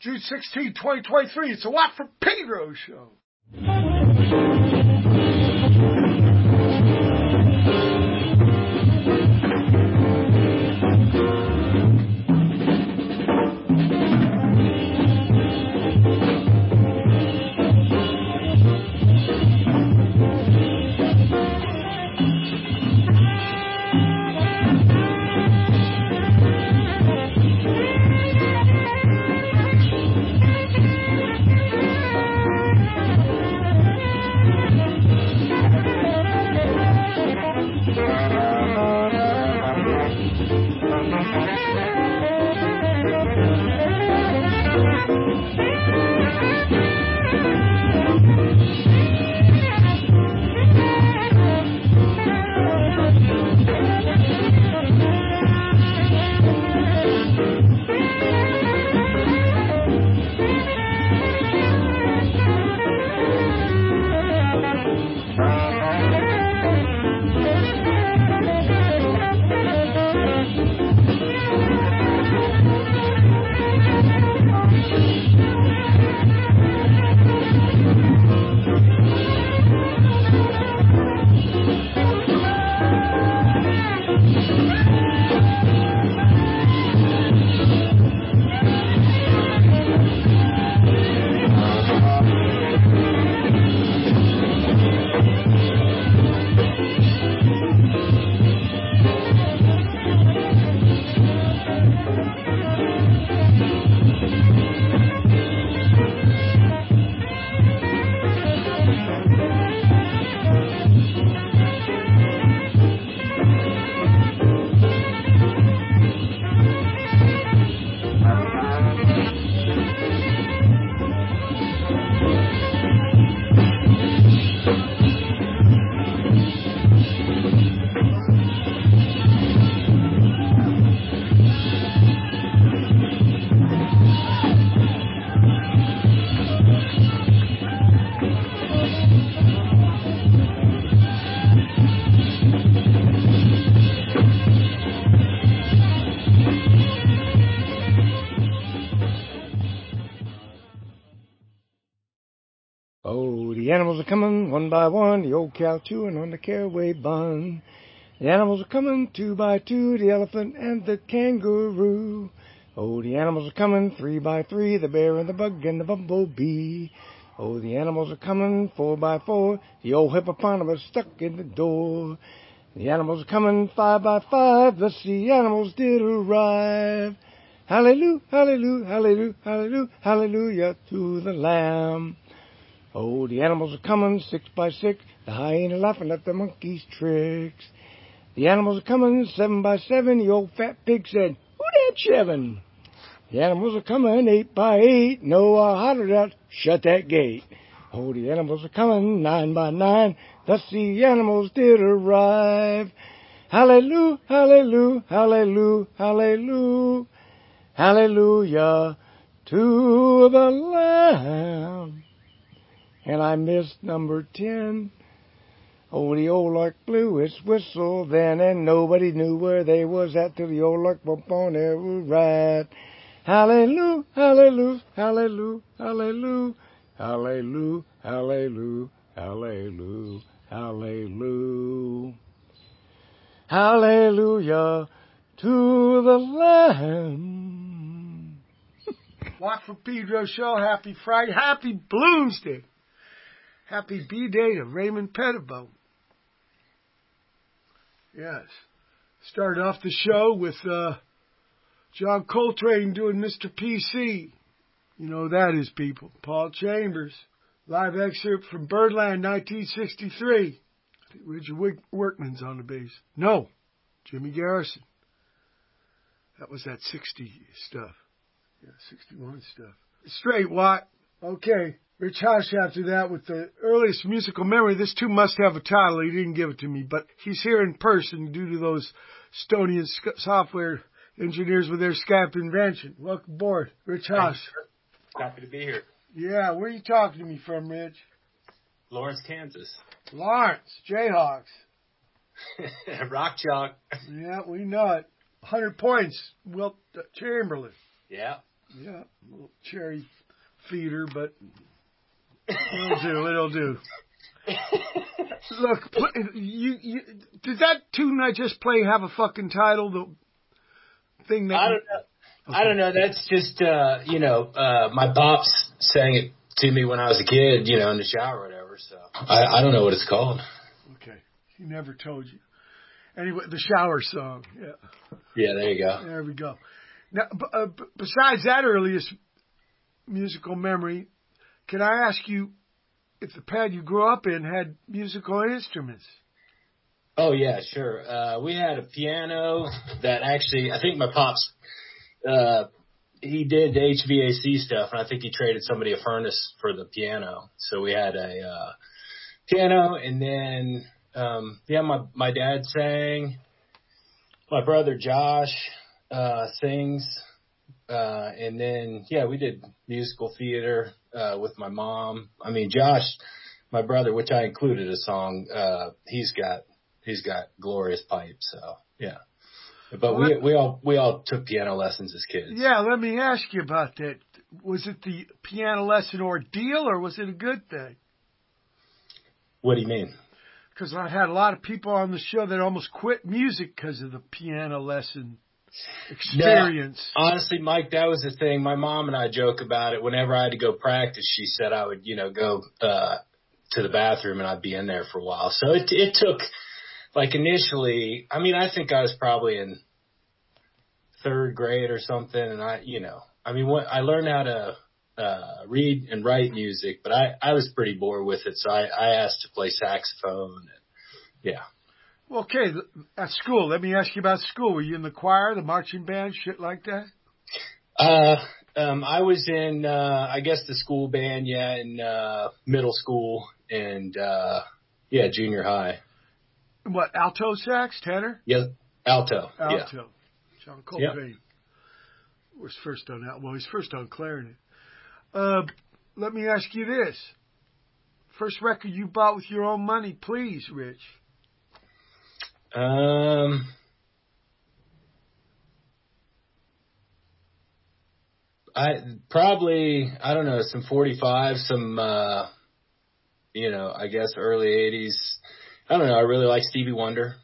June 16, 2023. It's a Watt from Pedro show. Oh, the animals are coming one by one, the old cow chewing on the caraway bun. The animals are coming two by two, the elephant and the kangaroo. Oh, the animals are coming three by three, the bear and the bug and the bumblebee. Oh, the animals are coming four by four, the old hippopotamus stuck in the door. The animals are coming five by five, thus the animals did arrive. Hallelujah, hallelujah, hallelujah, hallelujah, hallelujah to the Lamb. Oh, the animals are coming six by six, the hyena laughing at the monkey's tricks. The animals are coming seven by seven, the old fat pig said, "Who that seven?" The animals are coming eight by eight, Noah hollered out, "Shut that gate." Oh, the animals are coming nine by nine, thus the animals did arrive. Hallelujah, hallelujah, hallelujah, hallelujah, hallelujah to the Lamb. And I missed number 10. Oh, the old lark blew its whistle then, and nobody knew where they was at till the old lark bumped on their right. Hallelujah, hallelujah, hallelujah, hallelujah, hallelujah, hallelujah, hallelujah, hallelujah. Hallelujah to the Lamb. Watt from Pedro show. Happy Friday. Happy Blues Day. Happy B-Day to Raymond Pettibone. Yes. Started off the show with John Coltrane doing Mr. PC. You know who that is, people. Paul Chambers. Live excerpt from Birdland, 1963. I think Richard Workman's on the bass. No, Jimmy Garrison. That was that 60 stuff. Yeah, 61 stuff. Straight, Watt. Okay. Rich House after that with the earliest musical memory. This too must have a title. He didn't give it to me, but he's here in person due to those Estonian software engineers with their Skype invention. Welcome aboard, Rich House. Happy to be here. Yeah, where are you talking to me from, Rich? Lawrence, Kansas. Lawrence, Jayhawks. Rock Chalk. Yeah, we know it. 100 points, Wilt Chamberlain. Yeah. Yeah, a little cherry feeder, but it'll do. Look, you did that tune I just play have a fucking title? The thing that I don't know. Okay. I don't know. That's just my pops sang it to me when I was a kid, in the shower or whatever. So I don't know what it's called. Okay, he never told you. Anyway, the shower song. Yeah. Yeah, there you go. There we go. Now, besides that earliest musical memory, can I ask you if the pad you grew up in had musical instruments? Oh yeah, sure. We had a piano that actually, I think my pops, he did the HVAC stuff, and I think he traded somebody a furnace for the piano. So we had a piano, and then my dad sang. My brother Josh sings, and then we did musical theater with my mom. I mean, Josh, my brother, which I included a song, he's got glorious pipes. So yeah, but we all took piano lessons as kids. Yeah, let me ask you about that. Was it the piano lesson ordeal, or was it a good thing? What do you mean? Because I had a lot of people on the show that almost quit music because of the piano lesson experience. No, honestly, Mike, that was the thing. My mom and I joke about it. Whenever I had to go practice, she said I would, go to the bathroom and I'd be in there for a while. So it took, like, initially, I mean, I think I was probably in third grade or something. And I learned how to read and write music, but I was pretty bored with it. So I asked to play saxophone. And, yeah. Well, okay, at school, let me ask you about school. Were you in the choir, the marching band, shit like that? I was in, I guess the school band, in middle school and, junior high. What, alto sax, tenor? Yeah, alto. Alto. Yeah. John Coltrane was first on that. Well, he's first on clarinet. Let me ask you this. First record you bought with your own money, please, Rich. I don't know, some 45, some, I guess early 80s. I don't know. I really like Stevie Wonder.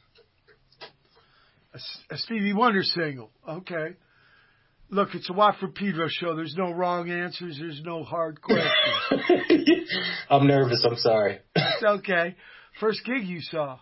A Stevie Wonder single. Okay. Look, it's a Watt from Pedro show. There's no wrong answers. There's no hard questions. I'm nervous. I'm sorry. It's okay. First gig you saw?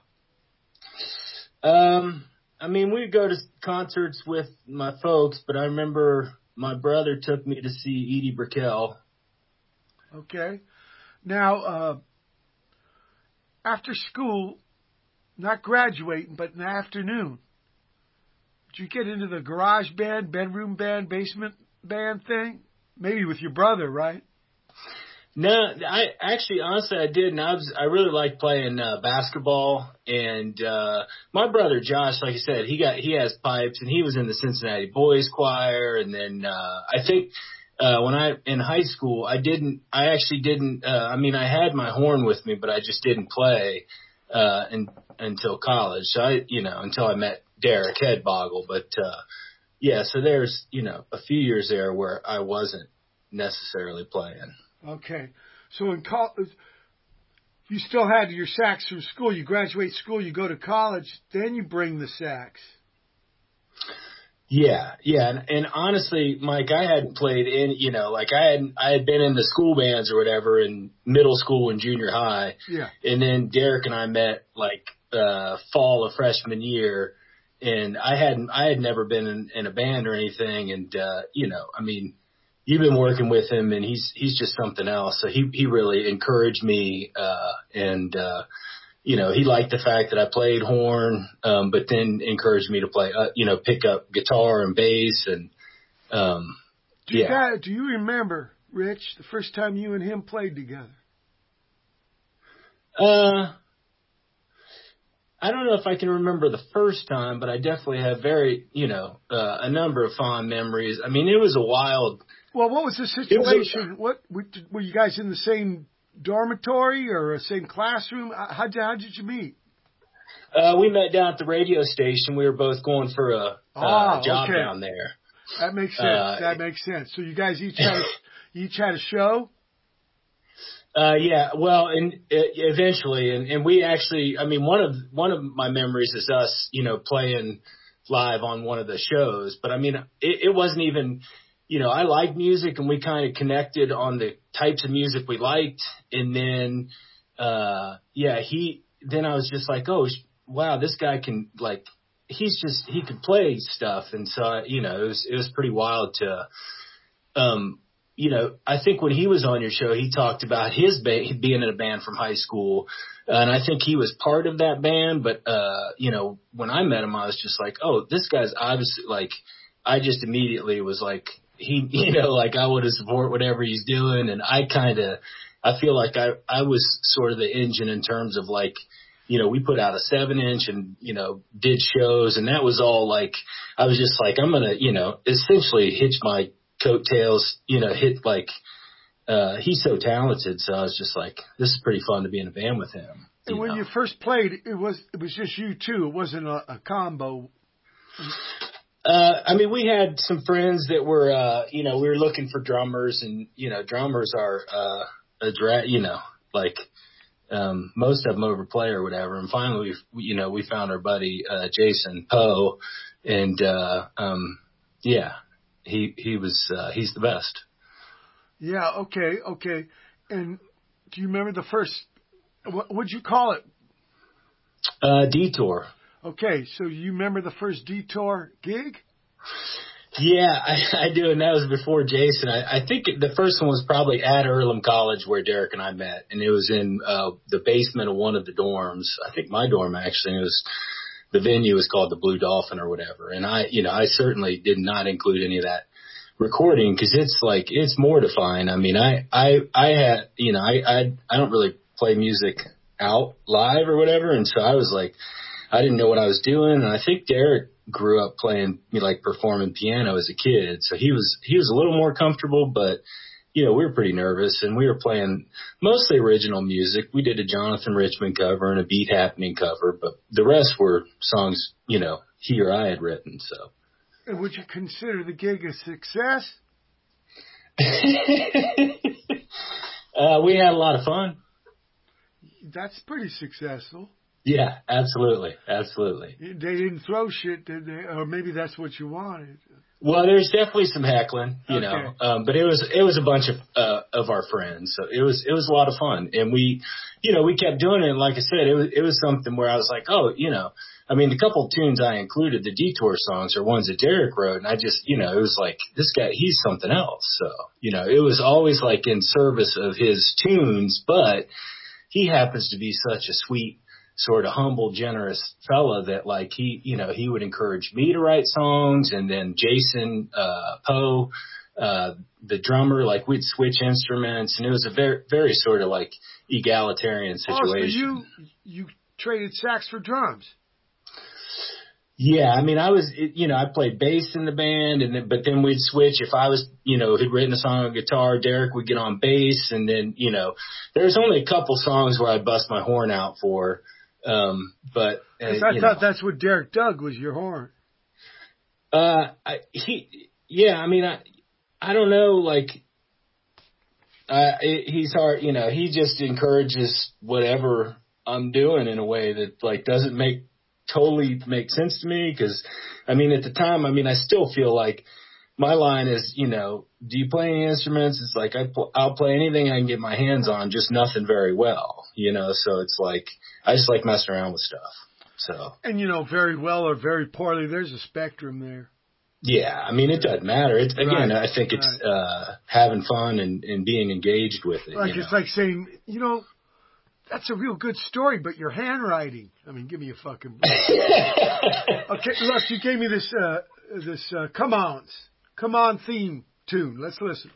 We'd go to concerts with my folks, but I remember my brother took me to see Edie Brickell. Okay. Now, after school, not graduating, but in the afternoon, did you get into the garage band, bedroom band, basement band thing? Maybe with your brother, right? No, honestly, I didn't. I really liked playing basketball, and my brother Josh, like I said, he has pipes, and he was in the Cincinnati Boys Choir, and then I think when in high school, I actually didn't. I had my horn with me, but I just didn't play until college. So until I met Derek Headboggle, but so there's a few years there where I wasn't necessarily playing. Okay. So in college, you still had your sax from school. You graduate school, you go to college, then you bring the sax. Yeah. And honestly, Mike, I hadn't played in, I had been in the school bands or whatever in middle school and junior high. Yeah. And then Derek and I met fall of freshman year, and I had never been in a band or anything. And, you've been working with him, and he's just something else. So he really encouraged me, and he liked the fact that I played horn, but then encouraged me to play, pick up guitar and bass, and Do you remember, Rich, the first time you and him played together? I don't know if I can remember the first time, but I definitely have a number of fond memories. I mean, it was a wild. Well, what was the situation? What were you guys in the same dormitory or the same classroom? How did you meet? We met down at the radio station. We were both going for a job down there. That makes sense. That makes sense. So you guys each had a show? Yeah, well, and eventually, and we actually, I mean, one of my memories is us, playing live on one of the shows. But I mean, it wasn't even, I liked music, and we kind of connected on the types of music we liked, and then, then I was just like, oh, wow, this guy can he could play stuff, and so it was pretty wild to, I think when he was on your show, he talked about his being in a band from high school, and I think he was part of that band. But when I met him, I was just like, oh, this guy's obviously I just immediately was like, I want to support whatever he's doing, and I feel like I was sort of the engine in terms of we put out a 7-inch and, did shows, and that was all I was just like, I'm going to, essentially hitch my coattails, he's so talented. So I was just like, this is pretty fun to be in a band with him. And when you first played, it was just you two. It wasn't a combo. I mean, we had some friends that were, we were looking for drummers, and, drummers are, most of them overplay or whatever. And finally, we found our buddy, Jason Poe, and, he's the best. Yeah. Okay. And do you remember the first, what'd you call it? Detour. Okay. So you remember the first Detour gig? Yeah, I do. And that was before Jason. I think the first one was probably at Earlham College where Derek and I met. And it was in, the basement of one of the dorms. I think my dorm actually. The venue was called the Blue Dolphin or whatever. And I certainly did not include any of that recording because it's mortifying. I mean, I don't really play music out live or whatever. And so I was like, I didn't know what I was doing. And I think Derek grew up playing, performing piano as a kid. So he was a little more comfortable, but we were pretty nervous, and we were playing mostly original music. We did a Jonathan Richman cover and a Beat Happening cover, but the rest were songs, he or I had written. So. And would you consider the gig a success? We had a lot of fun. That's pretty successful. Yeah, absolutely. Absolutely. They didn't throw shit, did they? Or maybe that's what you wanted. Well, there's definitely some heckling, but it was a bunch of our friends. So it was a lot of fun. And we kept doing it. And like I said, it was something where I was like, oh, I mean, the couple of tunes I included, the Detour songs, are ones that Derek wrote. And I just, it was like, this guy, he's something else. So, it was always in service of his tunes, but he happens to be such a sweet, sort of humble, generous fella that he would encourage me to write songs. And then Jason, Poe, the drummer, we'd switch instruments, and it was a very, very sort of egalitarian situation. Oh, so you traded sax for drums. Yeah, I mean, I played bass in the band, but then we'd switch. If I was, had written a song on guitar, Derek would get on bass, and then, there's only a couple songs where I bust my horn out for, but I thought that's what Derek dug was your horn. I mean, I don't know, he's hard, he just encourages whatever I'm doing in a way that doesn't totally make sense to me. Cause I mean, at the time, I still feel like my line is, do you play any instruments? It's I'll play anything I can get my hands on, just nothing very well, so it's I just like messing around with stuff. So. And very well or very poorly, there's a spectrum there. Yeah. I mean, it doesn't matter. It's again, right. I think it's, having fun and being engaged with it. It's like saying, that's a real good story, but your handwriting. I mean, give me a fucking break. Okay, look, you gave me this Come On theme tune. Let's listen.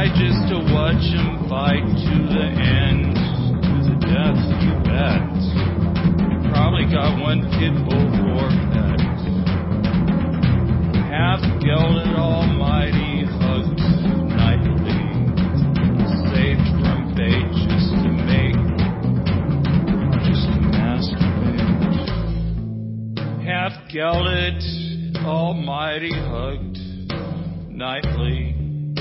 just to watch him fight to the end, to the death, you bet. Probably got one pit bull for pet. Half gelded almighty hugged nightly, saved from fate just to masturbate. Half gelded almighty hugged nightly,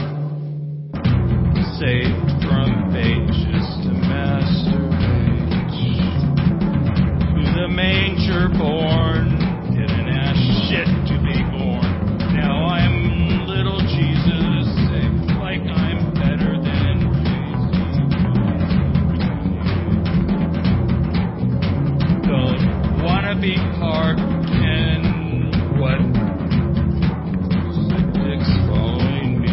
saved from fate just to masturbate. To the manger born, didn't ask shit to be born. Now I'm little Jesus, safe like I'm better than Jay-Z. Don't wanna be part in what Dick's following me.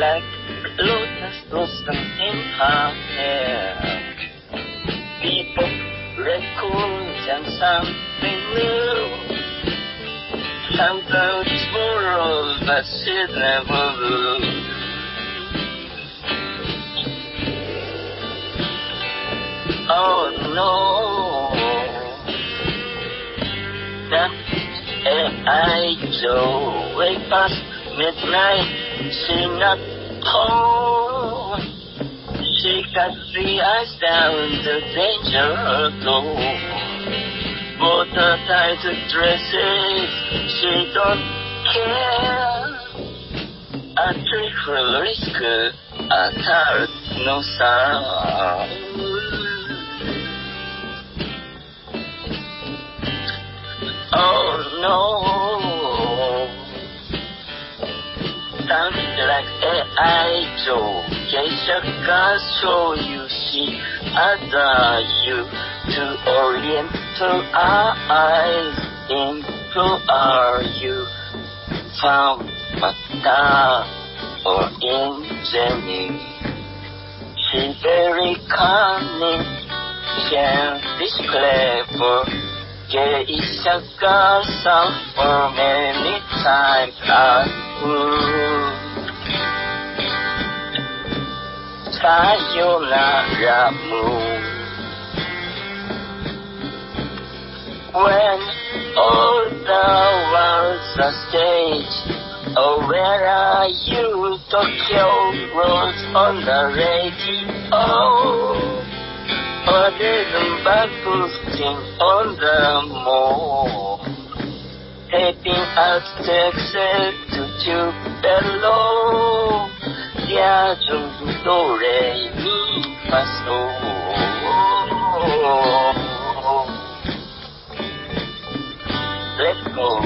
like lotus blossom in her hair. People, records and something new. Sometimes tomorrow, but she never will. Oh no, that I Joe way past midnight, she not home. She got the eyes down the danger zone. Water tight dresses, she don't care. A trick risk, a tart no sound. Oh no, sounds like AI Joe. Geisha can show you she other you to oriental eyes into are you found Mata or in Jenny. She very cunning, can display for Geisha got suffer many times at food. Sayonara moon. When all the world's a stage, oh where are you? Tokyo rolls on the radio. Or rhythm boosting on the moor. Taping out Texas to Tupelo. Yeah, do re mi fa so. Let's go.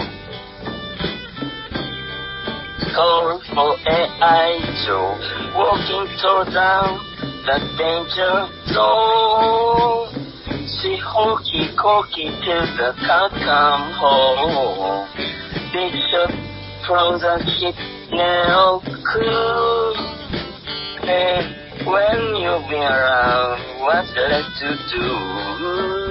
Call for AI Joe, walking toward down the danger zone. She hokey cokey till the cat come home. Big shot from the hit now cool. Hey, when you be around, what's left to do?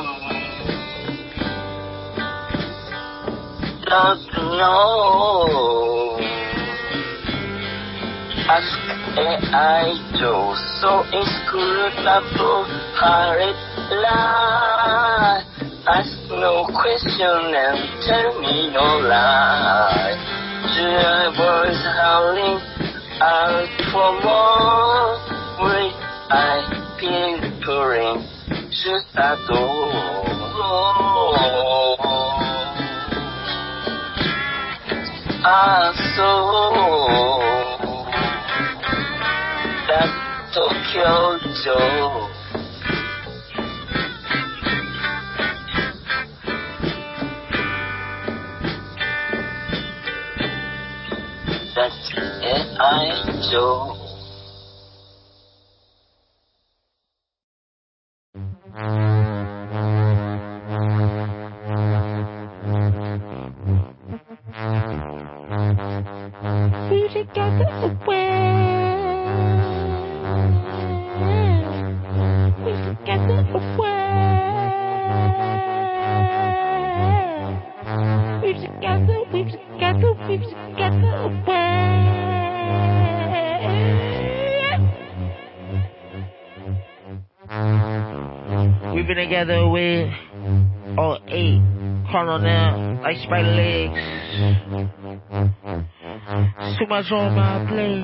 Don't know. Ask AI Joe, so inscrutable, hurry lie. Ask no question and tell me no lie. July boys howling out for more. Wait, I feel pouring, shoot a door. Ah, so that Tokyo Joe. That's AI Joe. We together away. We together away. We together away. We've been together with all 8 colonel like spider legs. Too much on my plate.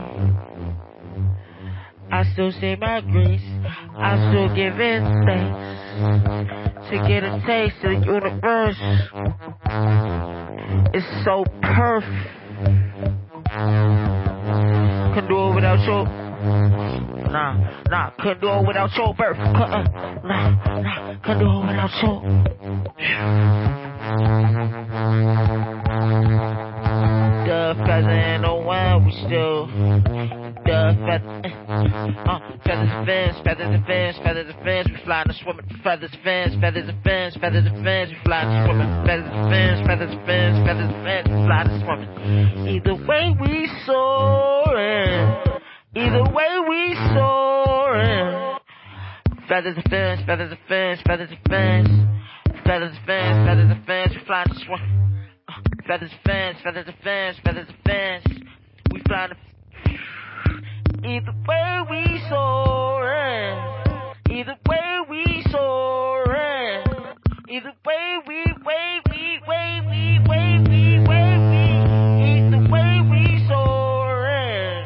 I still say my grace. I still give in thanks to get a taste of the universe. It's so perfect. Couldn't do it without you. Nah, couldn't do it without your birth. Nah, couldn't do it without you. The feather and the wine, we still. The Feathers and fins, feathers and fins, feathers and fins, we flying and swimming. Feathers and fins, feathers and fins, feathers and fins, we flying and swimming. Feathers and fins, feathers and fins, feathers and fins, we flying and swimming. Either way we soaring, either way we soaring. Feathers and fins, feathers and fins, feathers and fins, feathers and fins, feathers and fins, we flying and swimming. Feathers and fins, feathers and fins, feathers and fins, we flying and either way we soaring, either way we soaring, either way we, either way we soaring.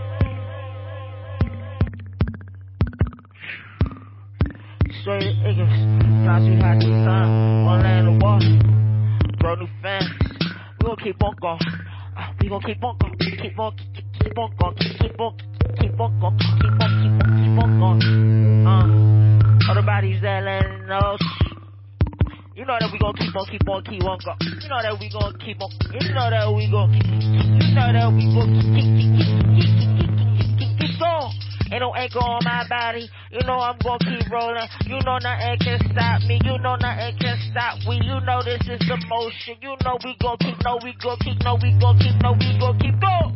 Straight ignorance, fly too high to the sun, on land of water, grow new fans. We gon' keep on going, we gon' keep on going, keep on going, keep on going, keep on going, keep on going. Other bodies that land in the ocean. You know that we gon' keep on going. You know that we gon' keep on. You know that we gon' keep going. Ain't no anchor on my body. You know I'm gon' keep rolling. You know nothing can stop me. You know nothing can stop we. You know this is the motion. You know we gon' keep. No, we gon' keep. No, we gon' keep. No, we gon' keep going.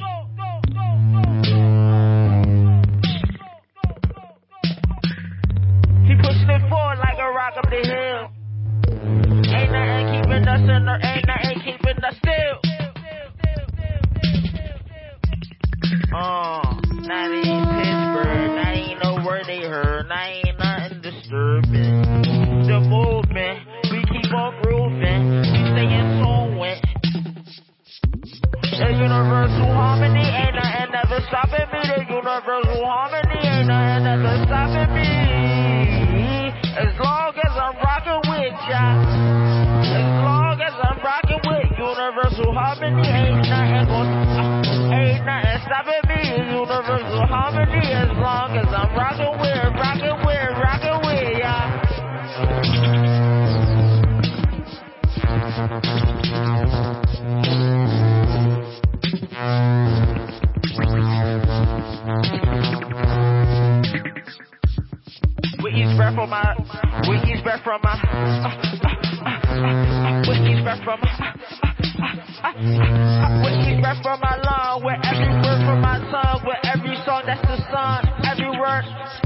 Keep pushing it forward like a rock up the hill. Ain't nothing keeping us in the, ain't nothing keeping us still. Not in Pittsburgh, not ain't no word they heard, not ain't nothing disturbing. The movement, we keep on grooving, we stay in tune with. The universal harmony, ain't nothing ever stopping me. The universal harmony, ain't nothing ever stopping me. As long as I'm rocking with ya, as long as I'm rocking with universal harmony, ain't nothing stopping me. Universal harmony, as long as I'm rocking with ya. With each breath from my, with each breath from my, with each breath from my, with each breath from my lung, with every word from my tongue, with every song that's the sun, every word.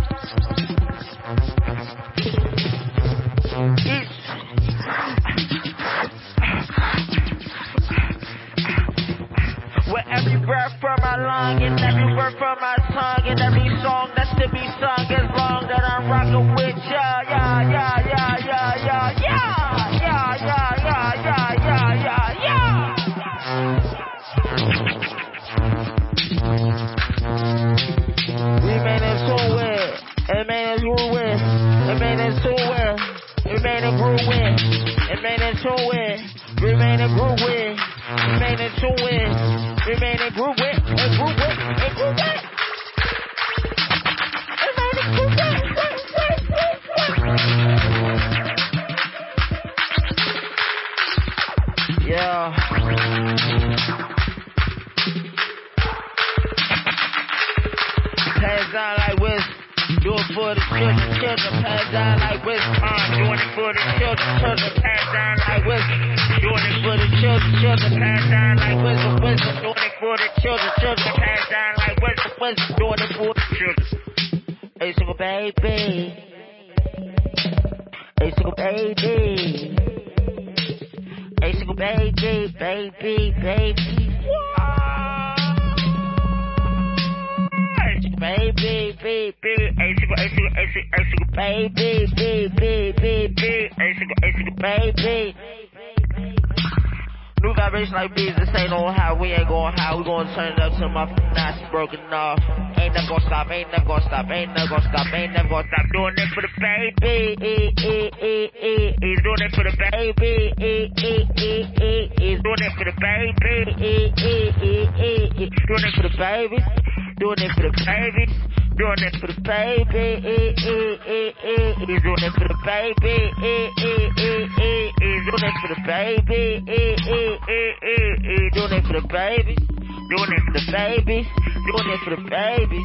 With every breath from my lung, and every word from my tongue, and every song that's to be sung, as long that I'm rocking with ya, Remain in tune with, remain in groove with, remain in tune with, remain in groove with, remain in tune with, remain in groove with, remain in tune with, remain in groove with, and groove with, and groove with. Remain in groove with. Yeah. Pass down like whisk, do it for the children, pass down like whisk, doing it for the children, pass down like whisk, doing it for the children, pass down like wisdom, doing it for the children, pass down like wisdom, doing it for the children. A single baby, a single baby, a single baby, baby, a single baby. New vibration like bees, this ain't no how, we ain't going how, we gonna turn it up till my knots broken off. Ain't never gonna stop, ain't never gonna stop, ain't never gonna stop, ain't never gonna stop. Doing it for the baby, he's doing it for the baby, he's doing it for the baby, doing it for the baby, doing it for the baby, doing it for the baby, he's doing it for the baby, he's doing it for the baby, doing it for the baby, doing it for the babies, Doing it for the baby.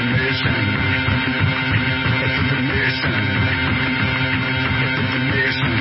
Nation.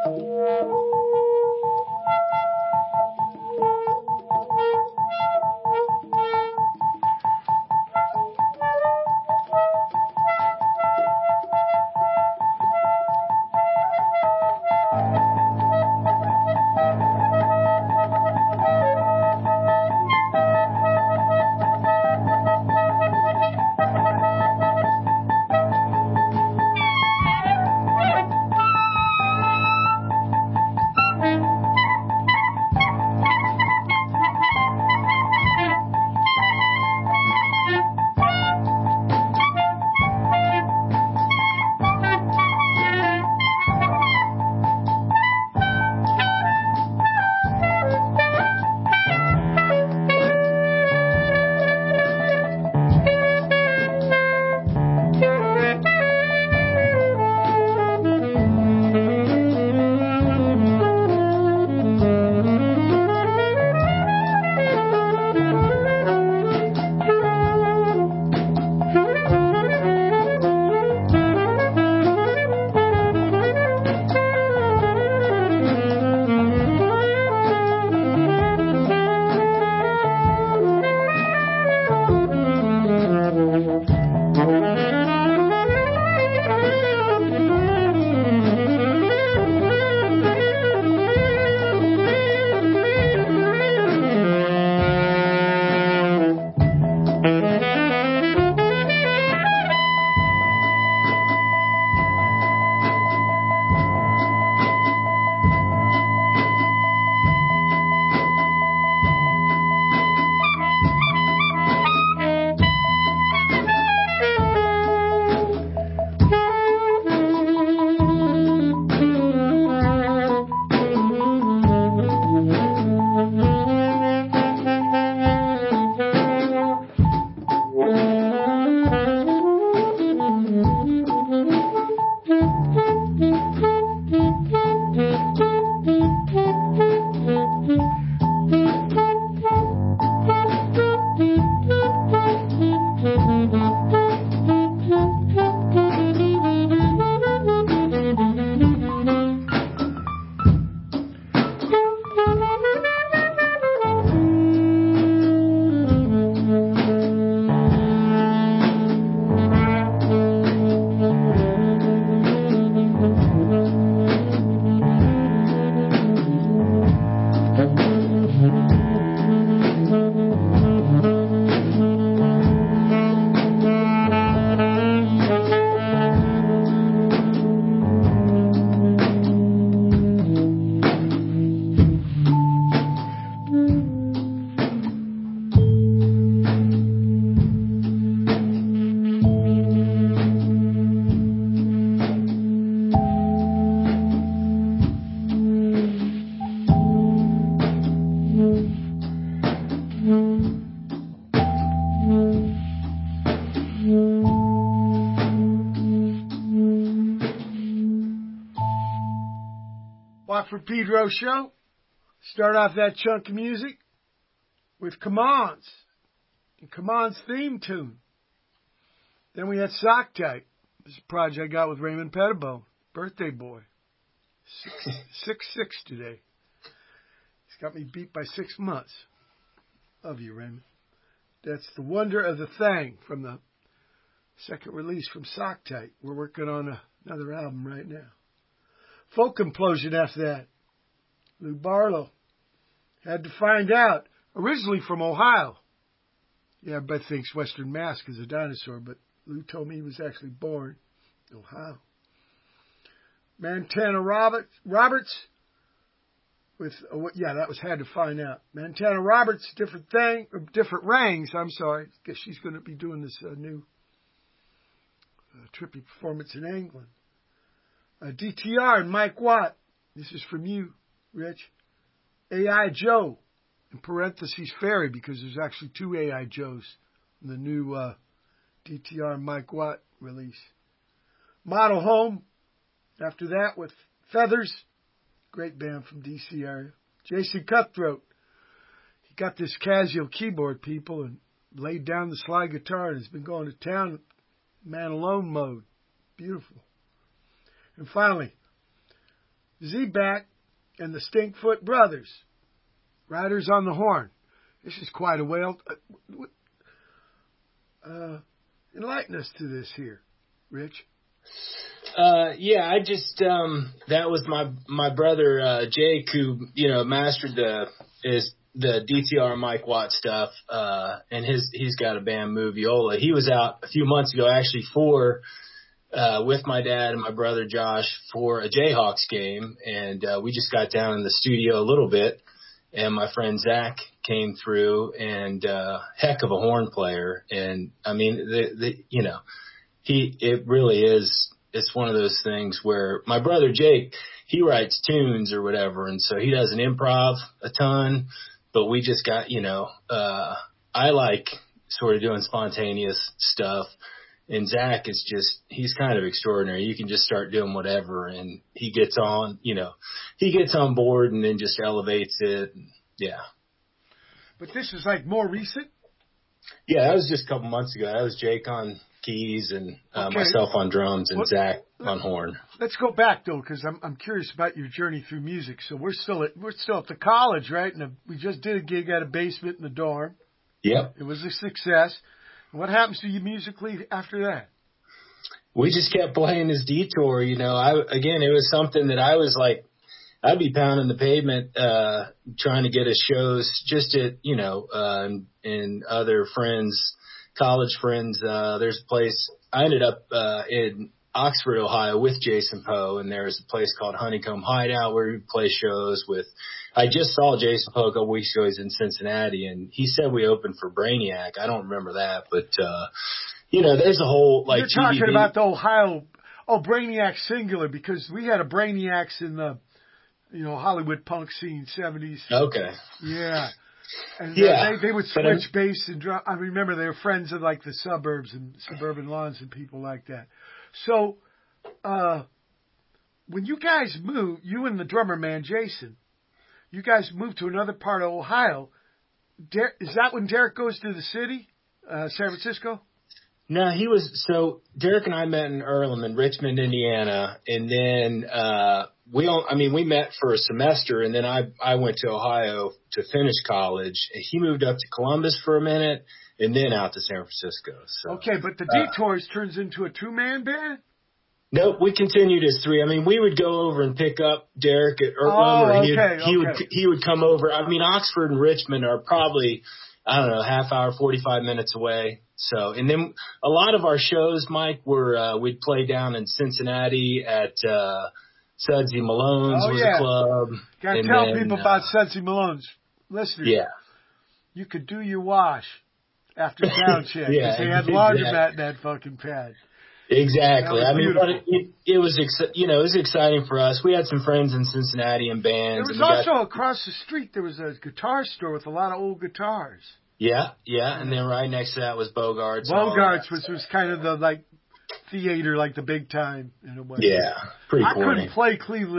Watt from Pedro show. Start off that chunk of music with Come On's and Come On's theme tune. Then we had Sock Tight. This is a project I got with Raymond Pettibone, birthday boy. 6'6" today. He's got me beat by 6 months. Love you, Raymond. That's The Wonder of the Thing from the second release from Sock Tight. We're working on another album right now. Folk Implosion after that. Lou Barlow. Had to Find Out. Originally from Ohio. Yeah, everybody thinks Western Mass is a dinosaur, but Lou told me he was actually born in Ohio. Montana Roberts with, that was Had to Find Out. Montana Roberts, Different Rangs, I guess she's going to be doing this new trippy performance in England. DTR and Mike Watt. This is from you, Rich. AI Joe, in parentheses Fairy, because there's actually 2 AI Joes in the new DTR and Mike Watt release. Model Home, after that with Feathers, great band from DC area. Jason Cutthroat, he got this Casio keyboard, people, and laid down the slide guitar and has been going to town, man alone mode. Beautiful. And finally, Z-Back and the Stinkfoot Brothers, Riders on the Horn. This is quite a whale. Enlighten us to this here, Rich. Yeah, I just that was my brother Jake, who mastered the DTR Mike Watt stuff, and he's got a band Moviola. He was out a few months ago actually with my dad and my brother Josh for a Jayhawks game, and we just got down in the studio a little bit, and my friend Zach came through, and heck of a horn player, and I mean it really is. It's one of those things where my brother Jake, he writes tunes or whatever, and so he doesn't improv a ton, but we just got, I like sort of doing spontaneous stuff, and Zach is he's kind of extraordinary. You can just start doing whatever, and he gets on board and then just elevates it. Yeah. But this is like more recent? Yeah, that was just a couple months ago. That was Jake on keys and myself on drums and Zach on horn. Let's go back though, because I'm curious about your journey through music. So we're still at the college, right? And we just did a gig at a basement in the dorm. Yep. It was a success. What happens to you musically after that? We just kept playing this Detour. It was something that I was like, I'd be pounding the pavement, trying to get us shows just at, and other friends, college friends. There's a place I ended up, in Oxford, Ohio with Jason Poe, and there's a place called Honeycomb Hideout where we play shows with, I just saw Jason Poe a couple weeks ago. He's in Cincinnati, and he said we opened for Brainiac. I don't remember that, but, there's a whole, like, you're talking about the Ohio, Brainiac singular, because we had a Brainiacs in the, Hollywood punk scene, 70s. Okay. Yeah. And they would switch bass and drum. I remember they were friends of like the suburbs and suburban lawns and people like that. So, when you guys moved, you and the drummer man, Jason, you guys moved to another part of Ohio. Is that when Derek goes to the city, San Francisco? No, Derek and I met in Earlham in Richmond, Indiana, and then, we met for a semester, and then I went to Ohio to finish college. He moved up to Columbus for a minute, and then out to San Francisco. So, okay, but the Detours turns into a two-man band? Nope, we continued as three. We would go over and pick up Derek at Earlham, he would come over. Oxford and Richmond are probably, I don't know, half hour, 45 minutes away. So, and then a lot of our shows, Mike, were, we'd play down in Cincinnati at, Sudsy Malone's was a club. Gotta tell people about Sudsy Malone's. Listeners. Yeah. You could do your wash after sound check. Because they had laundromat in that fucking pad. Exactly. It was exciting for us. We had some friends in Cincinnati and bands. There was also across the street, there was a guitar store with a lot of old guitars. Yeah. And then right next to that was Bogarts. Bogarts, which was kind of the, theater, like the big time in a way. Yeah, pretty corny. I couldn't play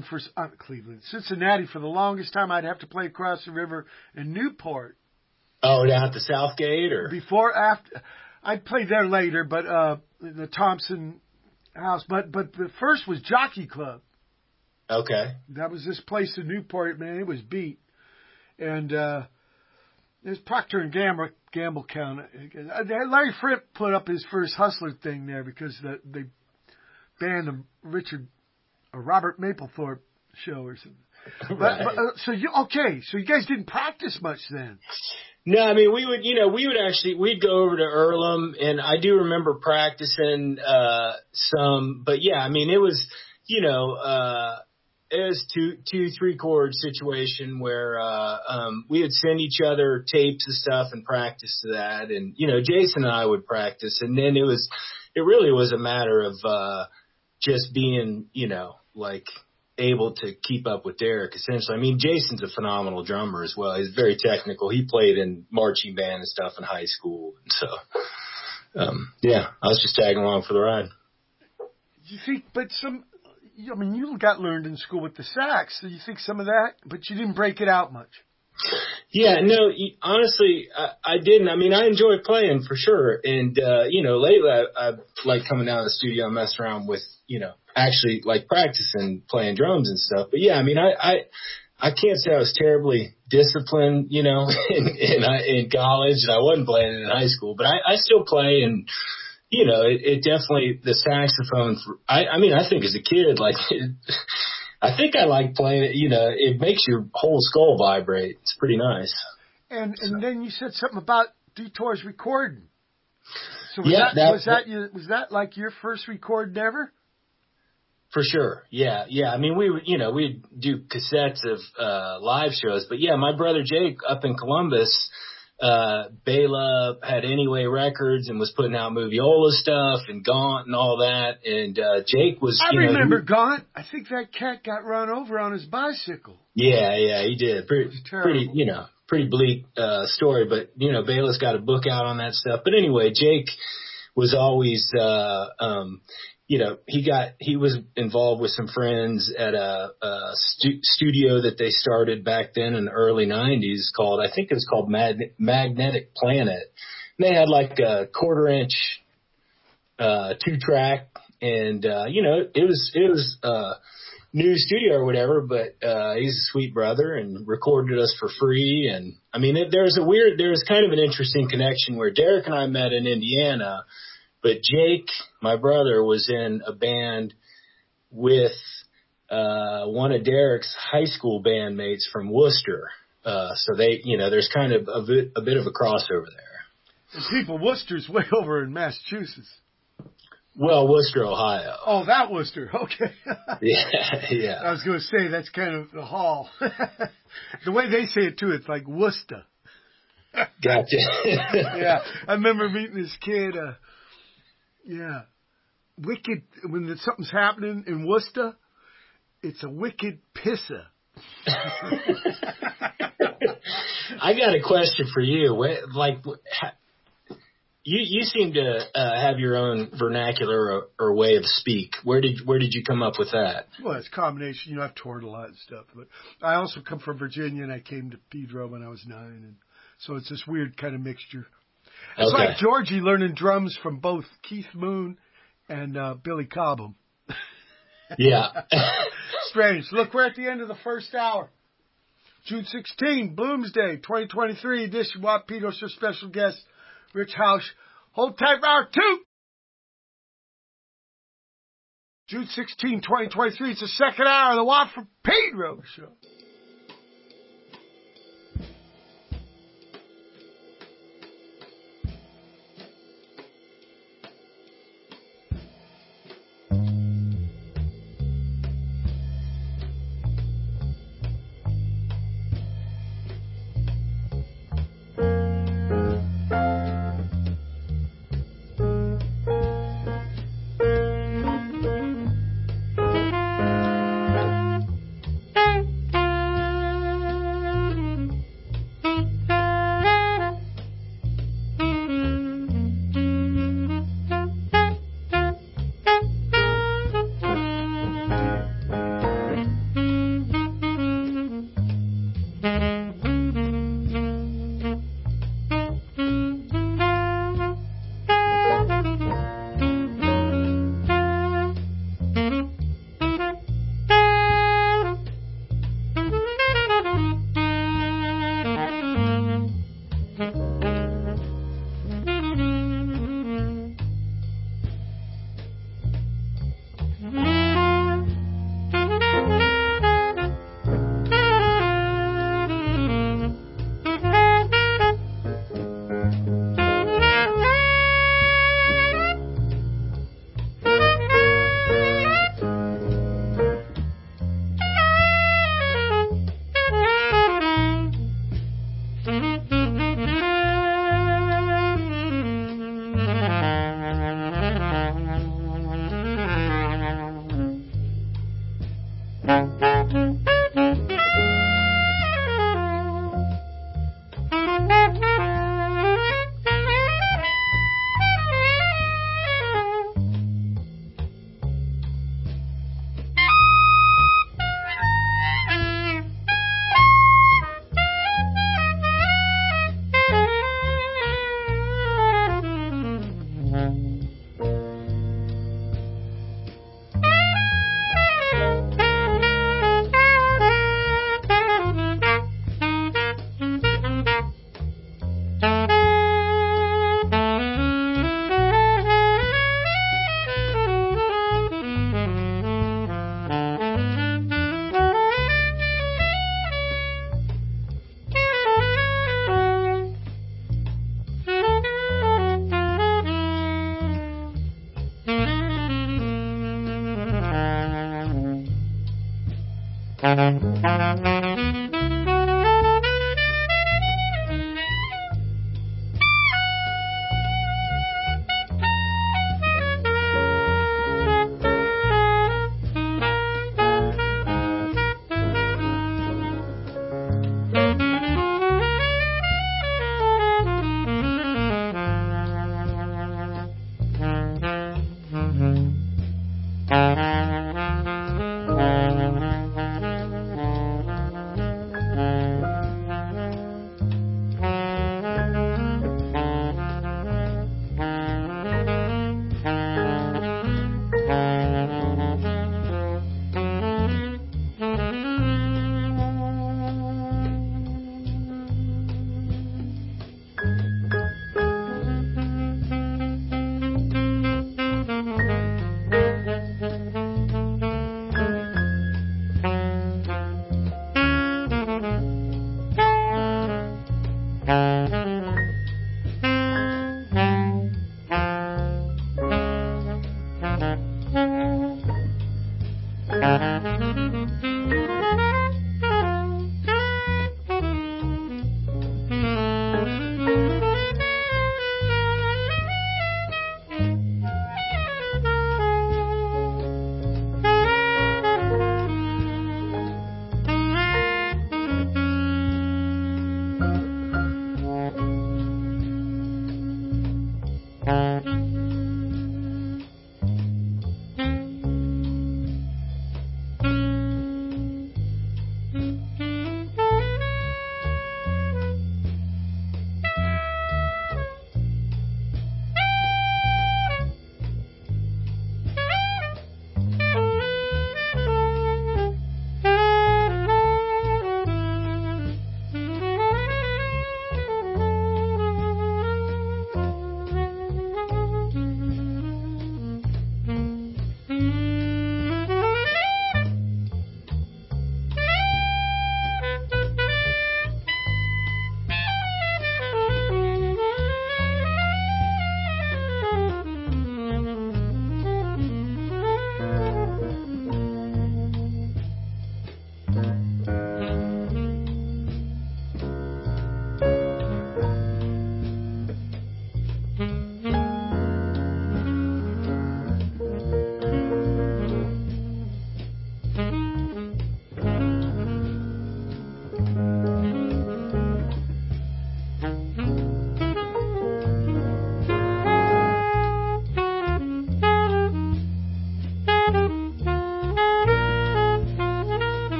Cincinnati for the longest time. I'd have to play across the river in Newport. Oh, down at the Southgate or? After. I'd play there later, but, the Thompson House, but the first was Jockey Club. Okay. That was this place in Newport, man. It was beat. And, there's Procter and Gamble County. Larry Fripp put up his first Hustler thing there because they banned a Robert Mapplethorpe show or something. Right. So you guys didn't practice much then? No, we would we'd go over to Earlham, and I do remember practicing some, but yeah, it was, it was 2-3 chord situation where we would send each other tapes of stuff and practice to that, and Jason and I would practice, and then it really was a matter of just being able to keep up with Derek essentially. Jason's a phenomenal drummer as well. He's very technical. He played in marching band and stuff in high school, and so I was just tagging along for the ride. You think, but you got learned in school with the sax, so you think some of that, but you didn't break it out much. Yeah, no, honestly, I didn't. I enjoy playing for sure. And, lately I like coming down to the studio and messing around with actually like practicing playing drums and stuff. But yeah, I mean, I can't say I was terribly disciplined, in college, and I wasn't playing it in high school, but I still play, and it definitely, the saxophone. I think as a kid, like, I think I like playing it. It makes your whole skull vibrate. It's pretty nice. And then you said something about Detour's recording. So was that like your first recording ever? For sure. Yeah. I mean, we'd do cassettes of live shows, but yeah, my brother Jake up in Columbus, Bela had Anyway Records and was putting out Moviola stuff and Gaunt and all that. And Jake was. I remember Gaunt. I think that cat got run over on his bicycle. Yeah, he did. Pretty bleak story, but Bela's got a book out on that stuff. But anyway, Jake was always he was involved with some friends at a studio that they started back then in the early 90s I think it was called Magnetic Planet. And they had like a 1/4-inch 2-track, and it was new studio or whatever, but he's a sweet brother and recorded us for free. And I mean, there's kind of an interesting connection where Derek and I met in Indiana, but Jake, my brother, was in a band with one of Derek's high school bandmates from Worcester. So they, there's kind of a bit of a crossover there. And people, Worcester's way over in Massachusetts. Well, Worcester, Ohio. Oh, that Worcester. Okay. Yeah. I was going to say that's kind of the hall. The way they say it too, it's like Worcester. Gotcha. Yeah, I remember meeting this kid. Wicked. When something's happening in Worcester, it's a wicked pisser. I got a question for you. You seem to have your own vernacular or way of speak. Where did you come up with that? Well, it's a combination. I've toured a lot and stuff, but I also come from Virginia, and I came to Pedro when I was 9, and so it's this weird kind of mixture. It's like Georgie learning drums from both Keith Moon and Billy Cobham. Yeah. Strange. Look, we're at the end of the first hour. June 16, Bloomsday, 2023 edition. Watt Pedro's your special guest, Rich Hausch. Hold tight for hour 2. June 16, 2023. It's the second hour of the Watt from Pedro show.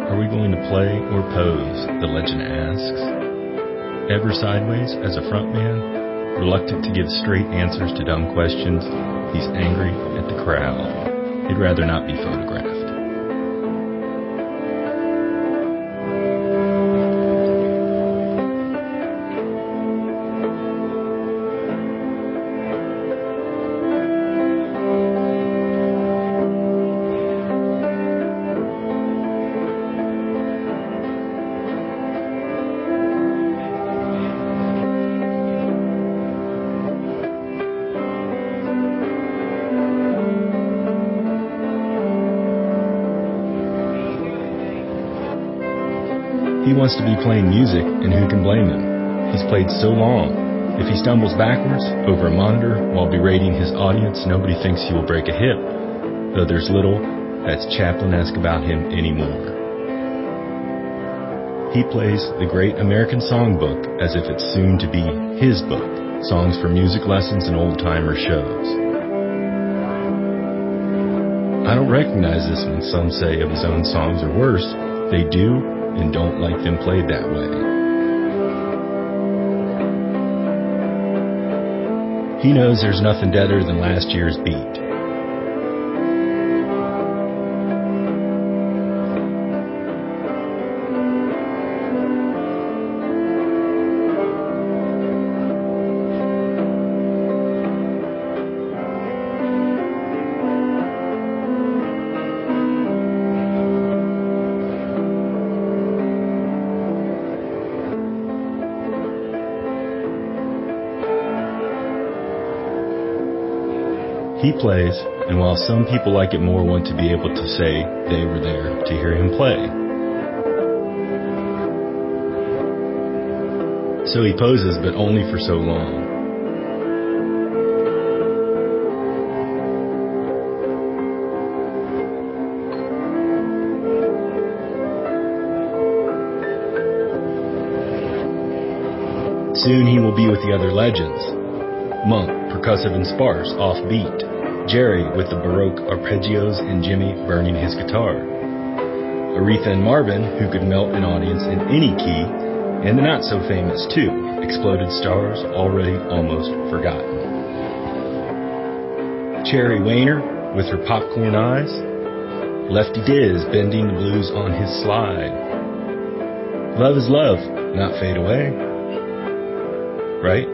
Are we going to play or pose? The legend asks. Ever sideways as a frontman, reluctant to give straight answers to dumb questions, he's angry at the crowd. He'd rather not be photographed. He wants to be playing music, and who can blame him? He's played so long. If he stumbles backwards over a monitor while berating his audience, nobody thinks he will break a hip, though there's little that's Chaplin-esque about him anymore. He plays the Great American Songbook as if it's soon to be his book, songs for music lessons and old-timer shows. I don't recognize this when some say of his own songs are worse. They do, and don't like them played that way. He knows there's nothing deader than last year's beat. He plays, and while some people like it more, want to be able to say they were there to hear him play. So he poses, but only for so long. Soon he will be with the other legends. Monk, percussive and sparse, offbeat. Jerry with the Baroque arpeggios, and Jimmy burning his guitar. Aretha and Marvin, who could melt an audience in any key, and the not-so-famous, too, exploded stars already almost forgotten. Cherry Weiner with her popcorn eyes. Lefty Diz bending the blues on his slide. Love is love, not fade away. Right?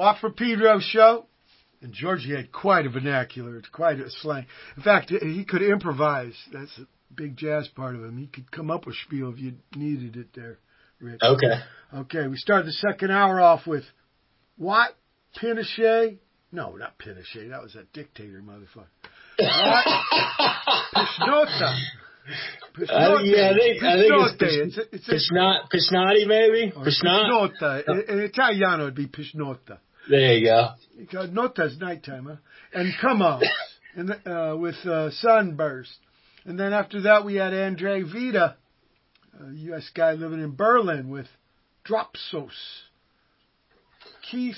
off for Pedro's show. And Georgie had quite a vernacular. It's quite a slang. In fact, he could improvise. That's a big jazz part of him. He could come up with spiel if you needed it there, Rich. Okay, we started the second hour off with what? Pinochet? No, not Pinochet. That was that dictator motherfucker. What? Pishnota. Yeah, I think it's Pishnati, maybe? Pishnota. In Italiano, it'd be Pishnota. There you go. Because Nota's nighttime, huh? And Come On, with Sunburst. And then after that, we had Andre Vita, a U.S. guy living in Berlin, with Dropsos. Keith,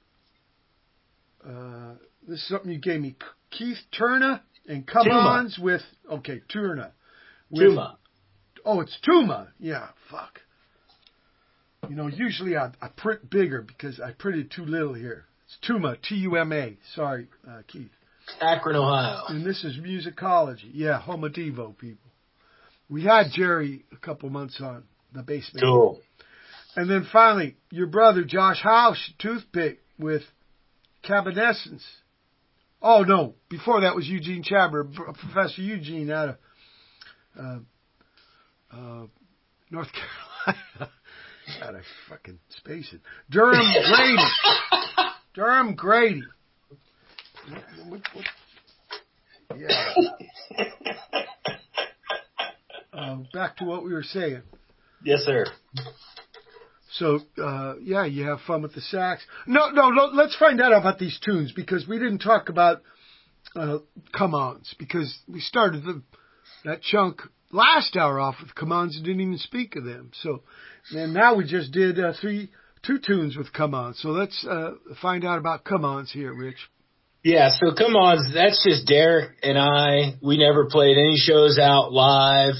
this is something you gave me. Keith Turner and Come Ons with, Turner. Tuma. Oh, it's Tuma. Yeah, fuck. You know, usually I print bigger because I printed too little here. It's Tuma, T-U-M-A. Sorry, Keith. Akron, Ohio. And this is musicology. Yeah, Homo Devo, people. We had Jerry a couple months on, the bass man. Cool. And then finally, your brother, Josh House, Toothpick, with Cabanescence. Oh, no. Before that was Eugene Chaber, Professor Eugene out of North Carolina. God, I fucking space it. Durham Grady. What? Yeah. Back to what we were saying. Yes, sir. So, you have fun with the sax. No, let's find out about these tunes, because we didn't talk about come-ons, because we started that chunk last hour off with come-ons and didn't even speak of them. So, and now we just did two tunes with come-ons. So let's find out about come-ons here, Rich. Yeah, so come-ons, that's just Derek and I. We never played any shows out live.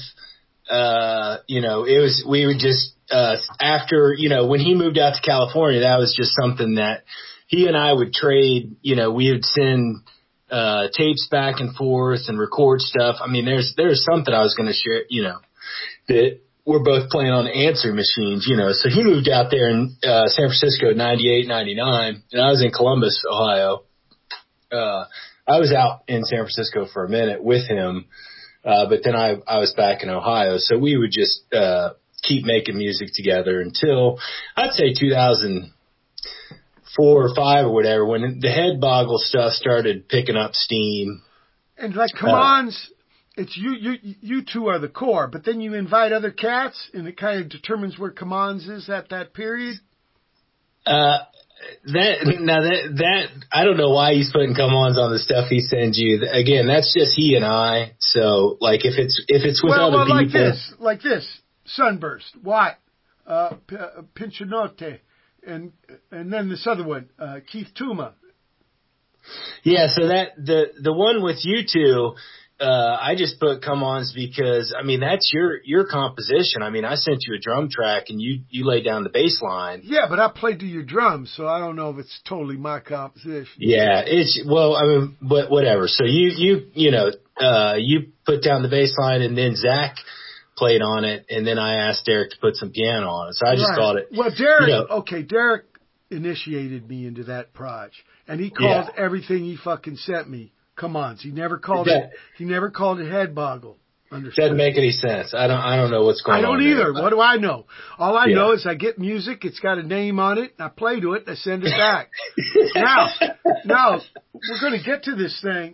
We would just, after, when he moved out to California, that was just something that he and I would trade. We would send tapes back and forth and record stuff. I mean, there's something I was going to share, that we're both playing on answer machines, So he moved out there in San Francisco in 98, 99, and I was in Columbus, Ohio. I was out in San Francisco for a minute with him, but then I was back in Ohio. So we would just keep making music together until, I'd say, 2004 or 5 or whatever, when the Head Boggle stuff started picking up steam. And like come-ons, it's you two are the core, but then you invite other cats, and it kind of determines where come-ons is at that period? That I don't know why he's putting come-ons on the stuff he sends you. Again, that's just he and I. So, like, if it's with other people, like this, Sunburst, what, Pinchinote, and then this other one, Keith Tuma. Yeah, so that the one with you two, I just put come-ons because, I mean, that's your composition. I mean, I sent you a drum track and you laid down the bass line. Yeah, but I played to your drums, so I don't know if it's totally my composition. Yeah, but whatever. So you put down the bass line, and then Zach played on it, and then I asked Derek to put some piano on it. So I just thought it. Well, Derek initiated me into that proj, and he called everything he fucking sent me come-ons. He never called it. He never called it Head Boggle. Understood? Doesn't make any sense. I don't know what's going on. I don't either. What do I know? All I know is I get music. It's got a name on it. And I play to it. And I send it back. Now we're going to get to this thing.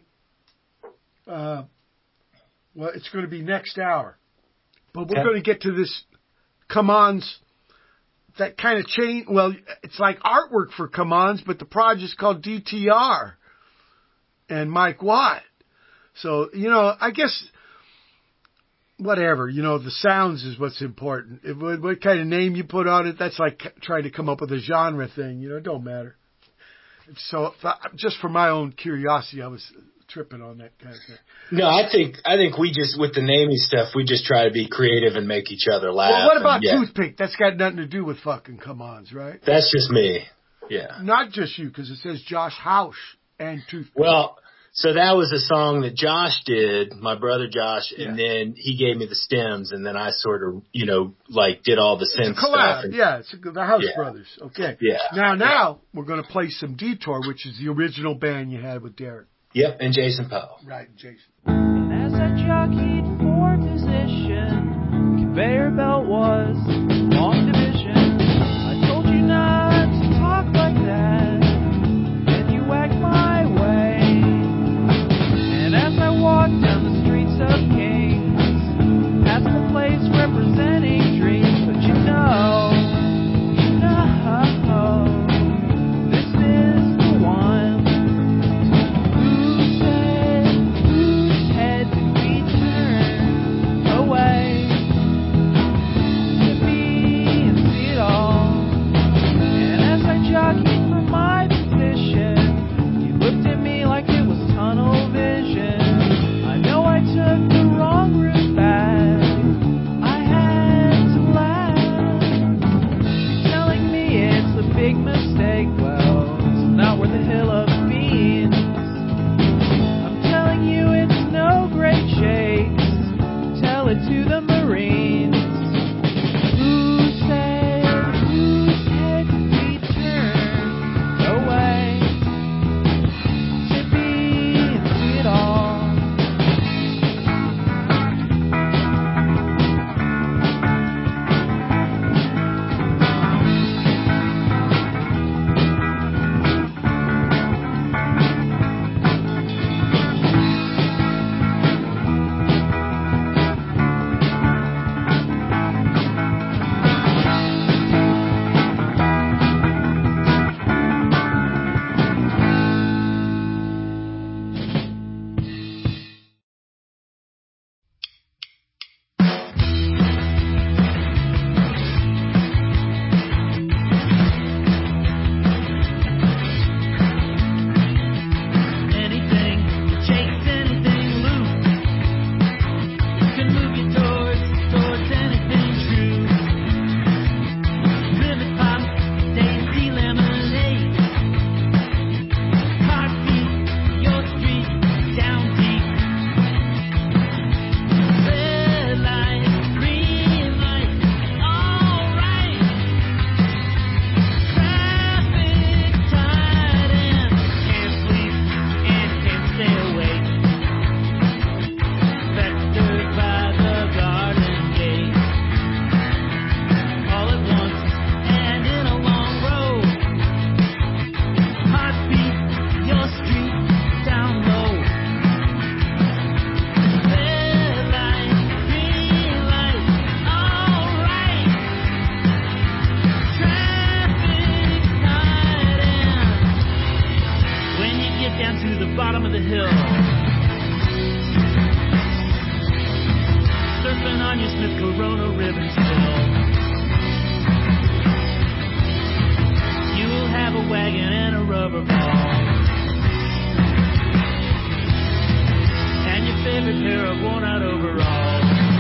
It's going to be next hour, but we're going to get to this come-ons. That kind of change. Well, it's like artwork for come-ons, but the project is called DTR. And Mike Watt. So, I guess, whatever, the sounds is what's important. What kind of name you put on it, that's like trying to come up with a genre thing, it don't matter. So, just for my own curiosity, I was tripping on that kind of thing. No, I think we just, with the naming stuff, we just try to be creative and make each other laugh. Well, what about Toothpick? That's got nothing to do with fucking come-ons, right? That's just me. Yeah. Not just you, because it says Josh House and Toothpick. Well, So that was a song that Josh did, my brother Josh, and Yeah. then he gave me the stems, and then I sort of, you know, like did all the synth It's a collab. stuff. And, Yeah, it's the House Yeah. Brothers. Okay. Yeah. Now we're going to play some Detour, which is the original band you had with Derek. Yep, and Jason Poe. Right, Jason. And as I jockeyed for position, conveyor belt was long division. I told you not to talk like that, and you whacked my way. And as I walked down the streets of Kings, past the place representing dreams, but you know, this is the one. Whose head did we turn away to be and see it all? And as I jockeyed for my position, you looked at me like it was tunnel vision. I know I took the wrong route back. I had to laugh. You're telling me it's a big mistake. Well, it's not worth a hill of beans. I'm telling you it's no great shakes. Tell it to the Marines. Whose head did we turn away to be and see it all? Anything shakes, anything loose. You can move your towards anything true. Rivet pop, daisy lemonade. Heartbeat, your street, down deep. Red light, green light, all right. Traffic tight and can't sleep and can't stay awake. Festered by the garden gate. All at once and in a long row. Heartbeat, your street, down low. Red light, green light, all right. Traffic tight and when you get down to the bottom of the hill, surfing on your Smith Corona ribbon still, you will have a wagon and a rubber ball, and your favorite pair of worn out overalls.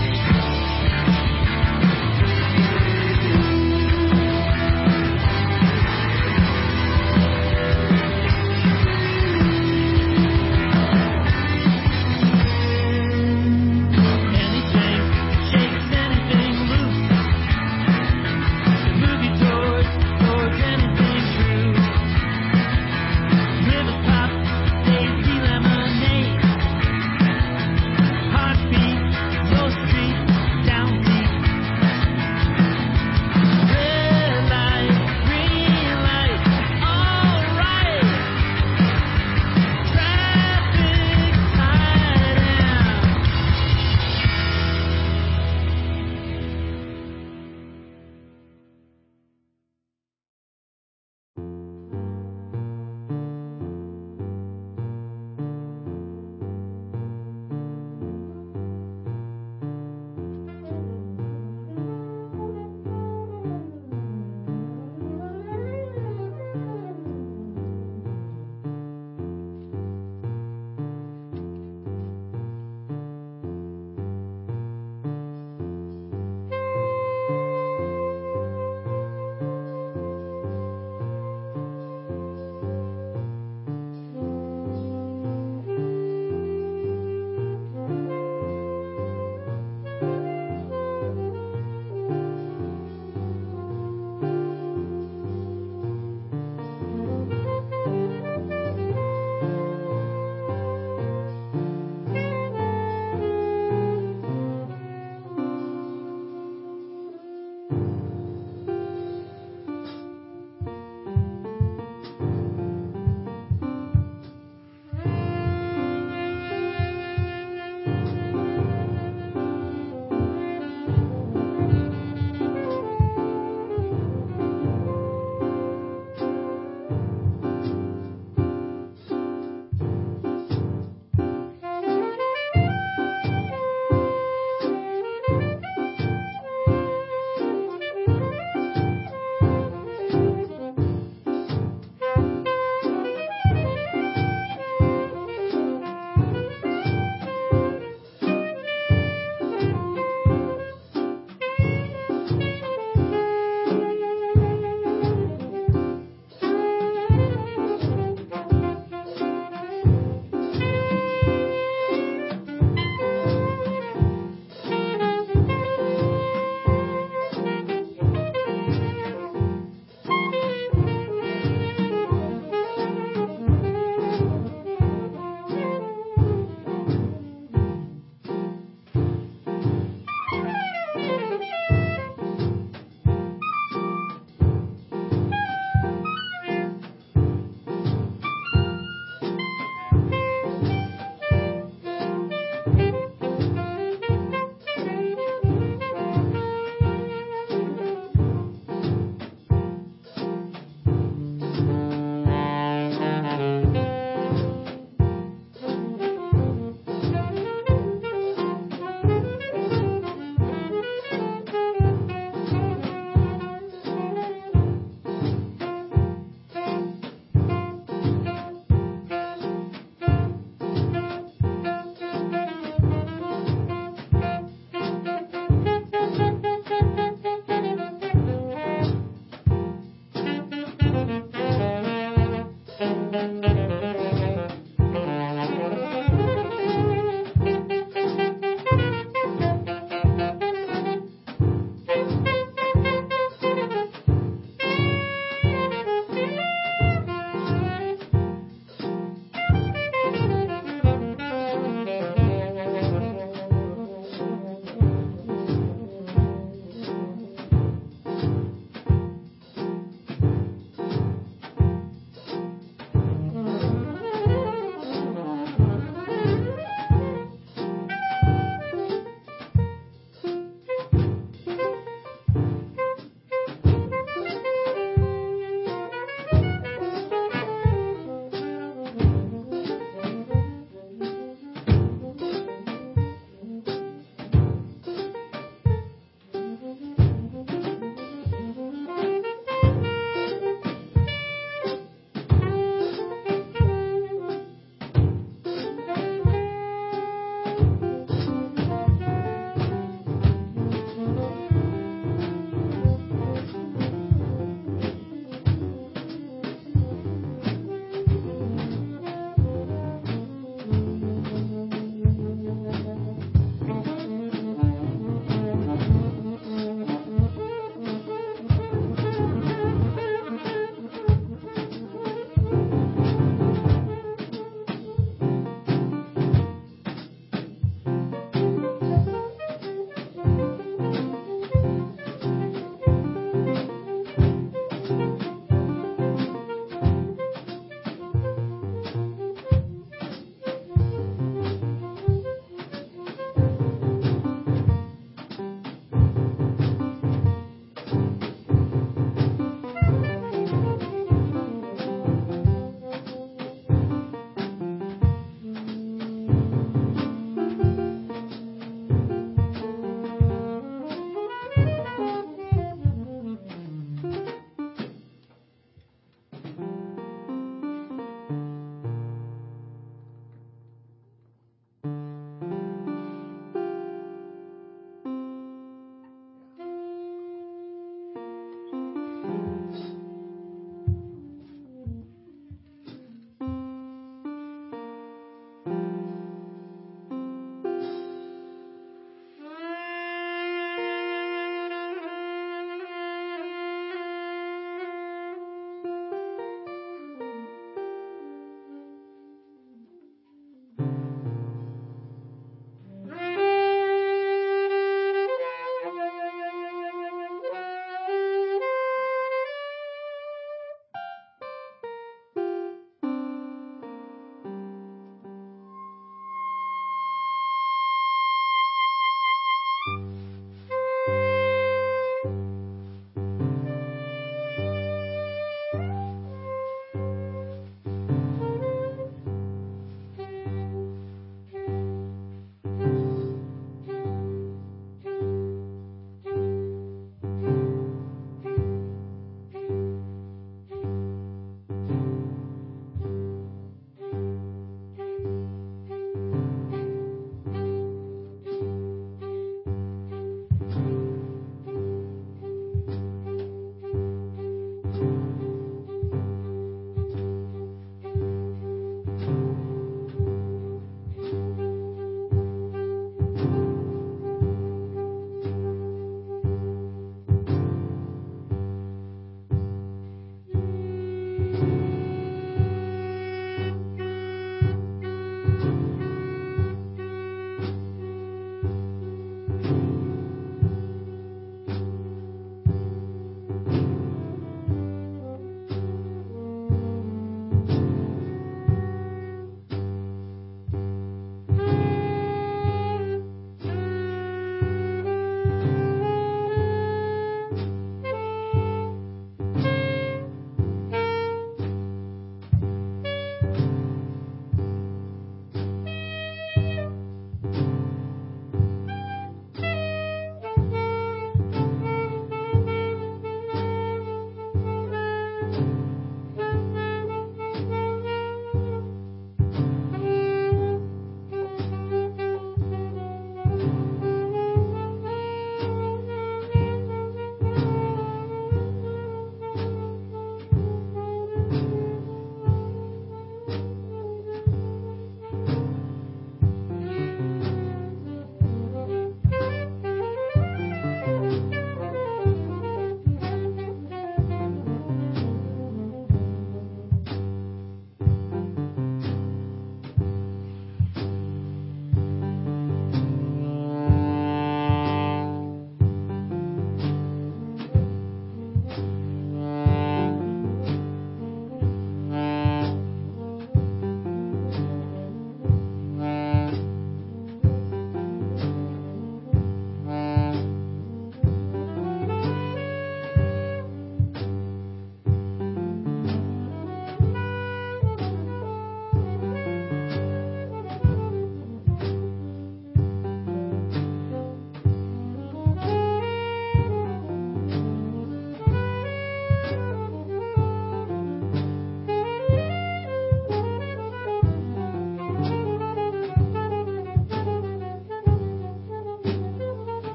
Anything shakes, anything loose. To move you towards anything true. Rivet pop, daisy lemonade. Heartbeat,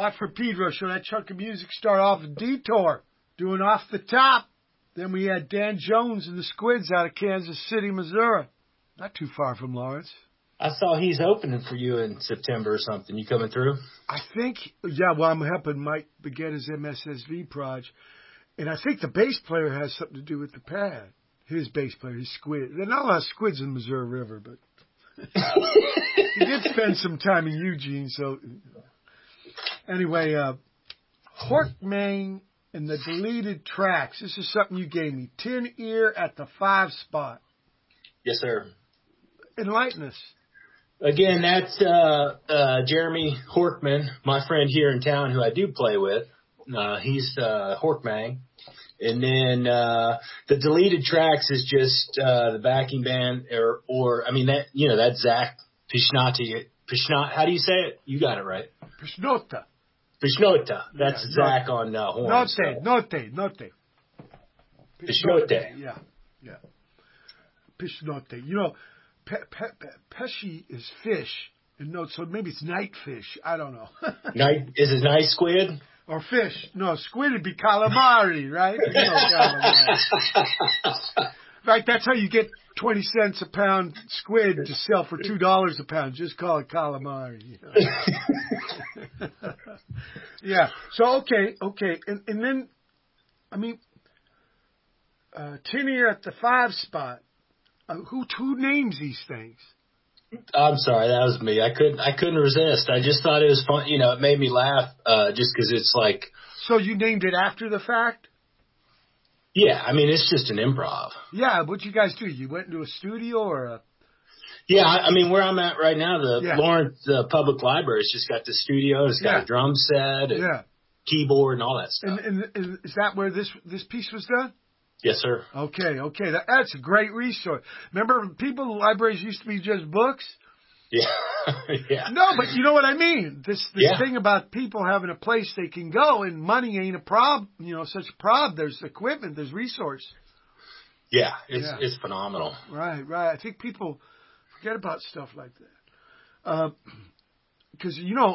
Watch for Pedro. Show that chunk of music start off a detour, doing Off the Top. Then we had Dan Jones and the Squids out of Kansas City, Missouri. Not too far from Lawrence. I saw he's opening for you in September or something. You coming through? I think, yeah, well, I'm helping Mike begin his MSSV project. And I think the bass player has something to do with the pad. His bass player, his Squid. There are not a lot of squids in the Missouri River, but he did spend some time in Eugene. So anyway, Horkmang and the Deleted Tracks. This is something you gave me. Tin Ear at the 5 spot. Yes, sir. Enlighten us. Again, that's Jeremy Horkman, my friend here in town who I do play with. He's Horkmang. And then the Deleted Tracks is just the backing band, that's Zach Pishnoti. How do you say it? You got it right. Pishnota. That's Zach on horns. Note. Pishnota. Yeah. Pishnota. You know, Pesci is fish, and note, so maybe it's night fish. I don't know. Is it night squid? Or fish. No, squid would be calamari, right? You know calamari. Right, that's how you get 20 cents a pound squid to sell for $2 a pound. Just call it calamari. You know? Yeah. So, okay. And then, I mean, Tin Ear at the 5 spot. Who names these things? I'm sorry, that was me. I couldn't resist. I just thought it was fun. You know, it made me laugh just because it's like. So you named it after the fact? Yeah, I mean, it's just an improv. Yeah, what'd you guys do? You went into a studio or a... Yeah, I mean, where I'm at right now, Lawrence Public Library, it's just got the studio, it's got a drum set, and keyboard, and all that stuff. And is that where this piece was done? Yes, sir. Okay. That's a great resource. Remember, libraries used to be just books? Yeah. Yeah. No, but you know what I mean. This thing about people having a place they can go, and money ain't a problem. You know, such a problem. There's equipment. There's resource. Yeah, it's phenomenal. Right. I think people forget about stuff like that. Because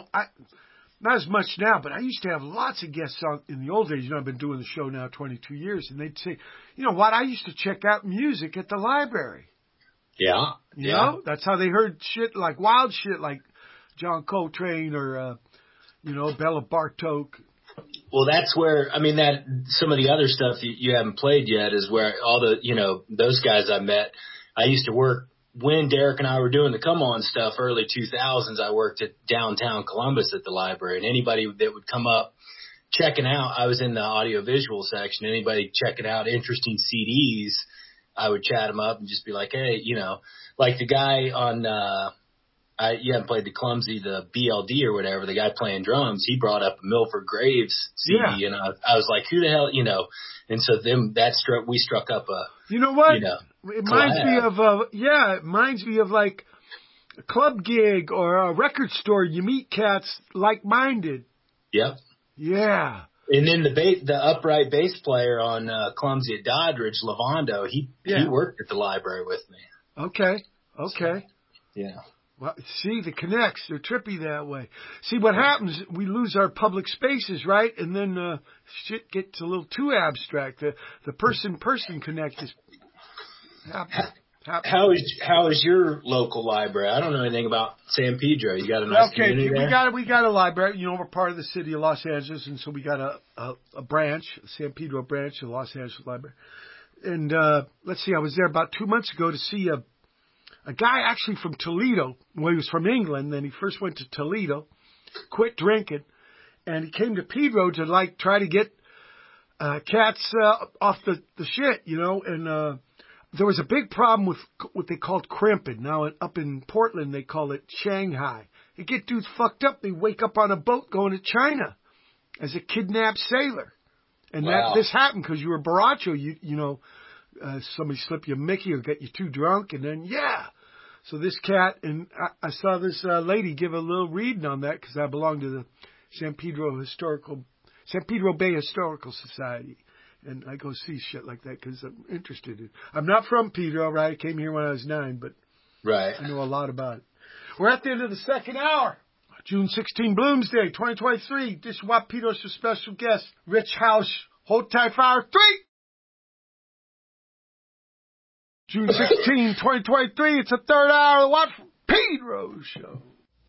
not as much now, but I used to have lots of guests on in the old days. You know, I've been doing the show now 22 years, and they'd say, you know what, I used to check out music at the library. Yeah. You know, that's how they heard wild shit like John Coltrane or, Bela Bartok. Well, that's where, I mean, that some of the other stuff you haven't played yet is where all the, those guys I met, I used to work. When Derek and I were doing the Come On stuff, early 2000s, I worked at downtown Columbus at the library. And anybody that would come up checking out, I was in the audiovisual section. Anybody checking out interesting CDs, I would chat them up and just be like, hey, like the guy on, you haven't played the BLD or whatever, the guy playing drums, he brought up a Milford Graves CD. And I was like, who the hell, and so we struck up a, you know what? It reminds me of like a club gig or a record store. You meet cats like-minded. Yep. Yeah. And then the upright bass player on Clumsy at Doddridge, Lavando, he worked at the library with me. Okay. Yeah. Well, see, the connects, they're trippy that way. See, what happens, we lose our public spaces, right? And then shit gets a little too abstract. The person-person connect is happening. How is your local library? I don't know anything about San Pedro. You got a nice community there? We got a library. We're part of the city of Los Angeles, and so we got a branch, a San Pedro branch of Los Angeles Library. And let's see, I was there about 2 months ago to see a guy actually from Toledo. Well, he was from England, then he first went to Toledo, quit drinking, and he came to Pedro to try to get cats off the shit, and there was a big problem with what they called crimping. Now, up in Portland, they call it Shanghai. They get dudes fucked up. They wake up on a boat going to China as a kidnapped sailor. And this happened because you were Baracho. Somebody slip you a Mickey or get you too drunk. And then, So this cat, and I saw this lady give a little reading on that because I belong to the San Pedro Bay Historical Society. And I go see shit like that because I'm interested in. I'm not from Pedro, right? I came here when I was 9, but I know a lot about it. We're at the end of the second hour. June 16, Bloomsday, 2023. This is Wapitos with special guest, Rich House. Hold tight for hour 3. June 16, 2023. It's the third hour of the What Pedro Show.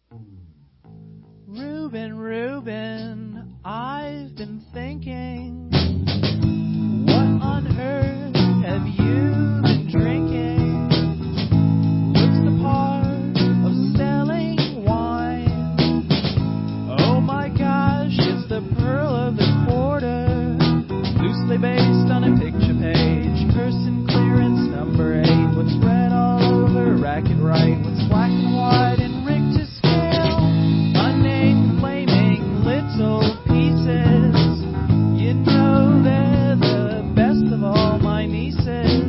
Reuben, I've been thinking, what on earth have you been drinking? Looks the part of selling wine. Oh my gosh, it's the pearl of the quarter, loosely based on a picture page. Person clearance number 8. What's red all over, racket right. What's black and white in Richter scale? Unnamed flaming little pieces. You know they're the best of all my nieces.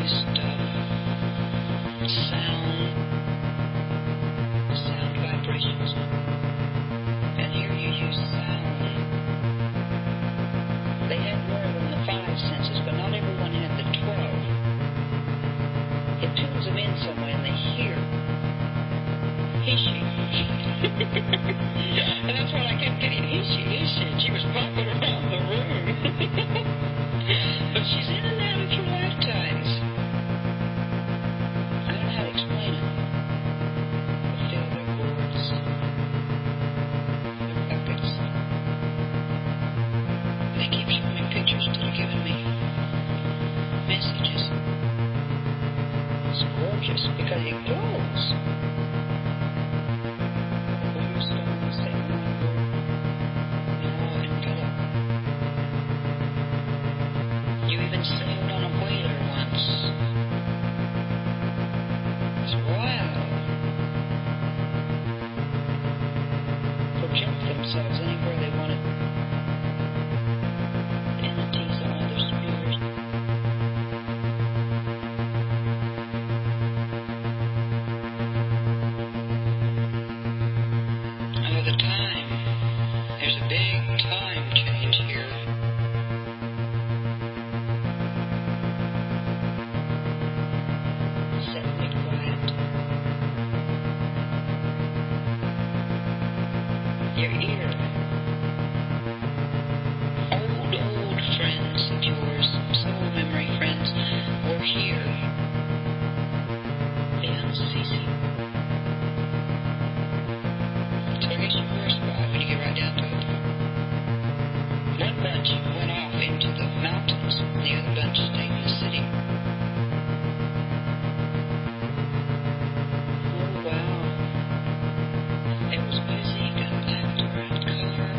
used sound vibrations. And here you use sound. They had more than the 5 senses, but not everyone had the 12. It tunes them in some way and they hear. He-she. And that's what I kept getting. He-she. She was popping around the room. But she's in and out of her lifetimes. I don't know how to explain it. I feel their boards, their buckets. They keep showing me pictures instead of giving me messages. It's gorgeous because it glows. Blue stones, they wonder, in color. You even sailed on a whaler once. It's wild. Project themselves anywhere they wanted. Entities on other spheres. Oh, the time. There's a big time change here. Suddenly quiet. Your ear. Old friends of yours, soul memory friends, were here. The unceasing. So I guess you were a spot when you get right down to it. One bunch went off into the mountains, and the other bunch stayed in the city. Oh, wow. It was music and laughter and color.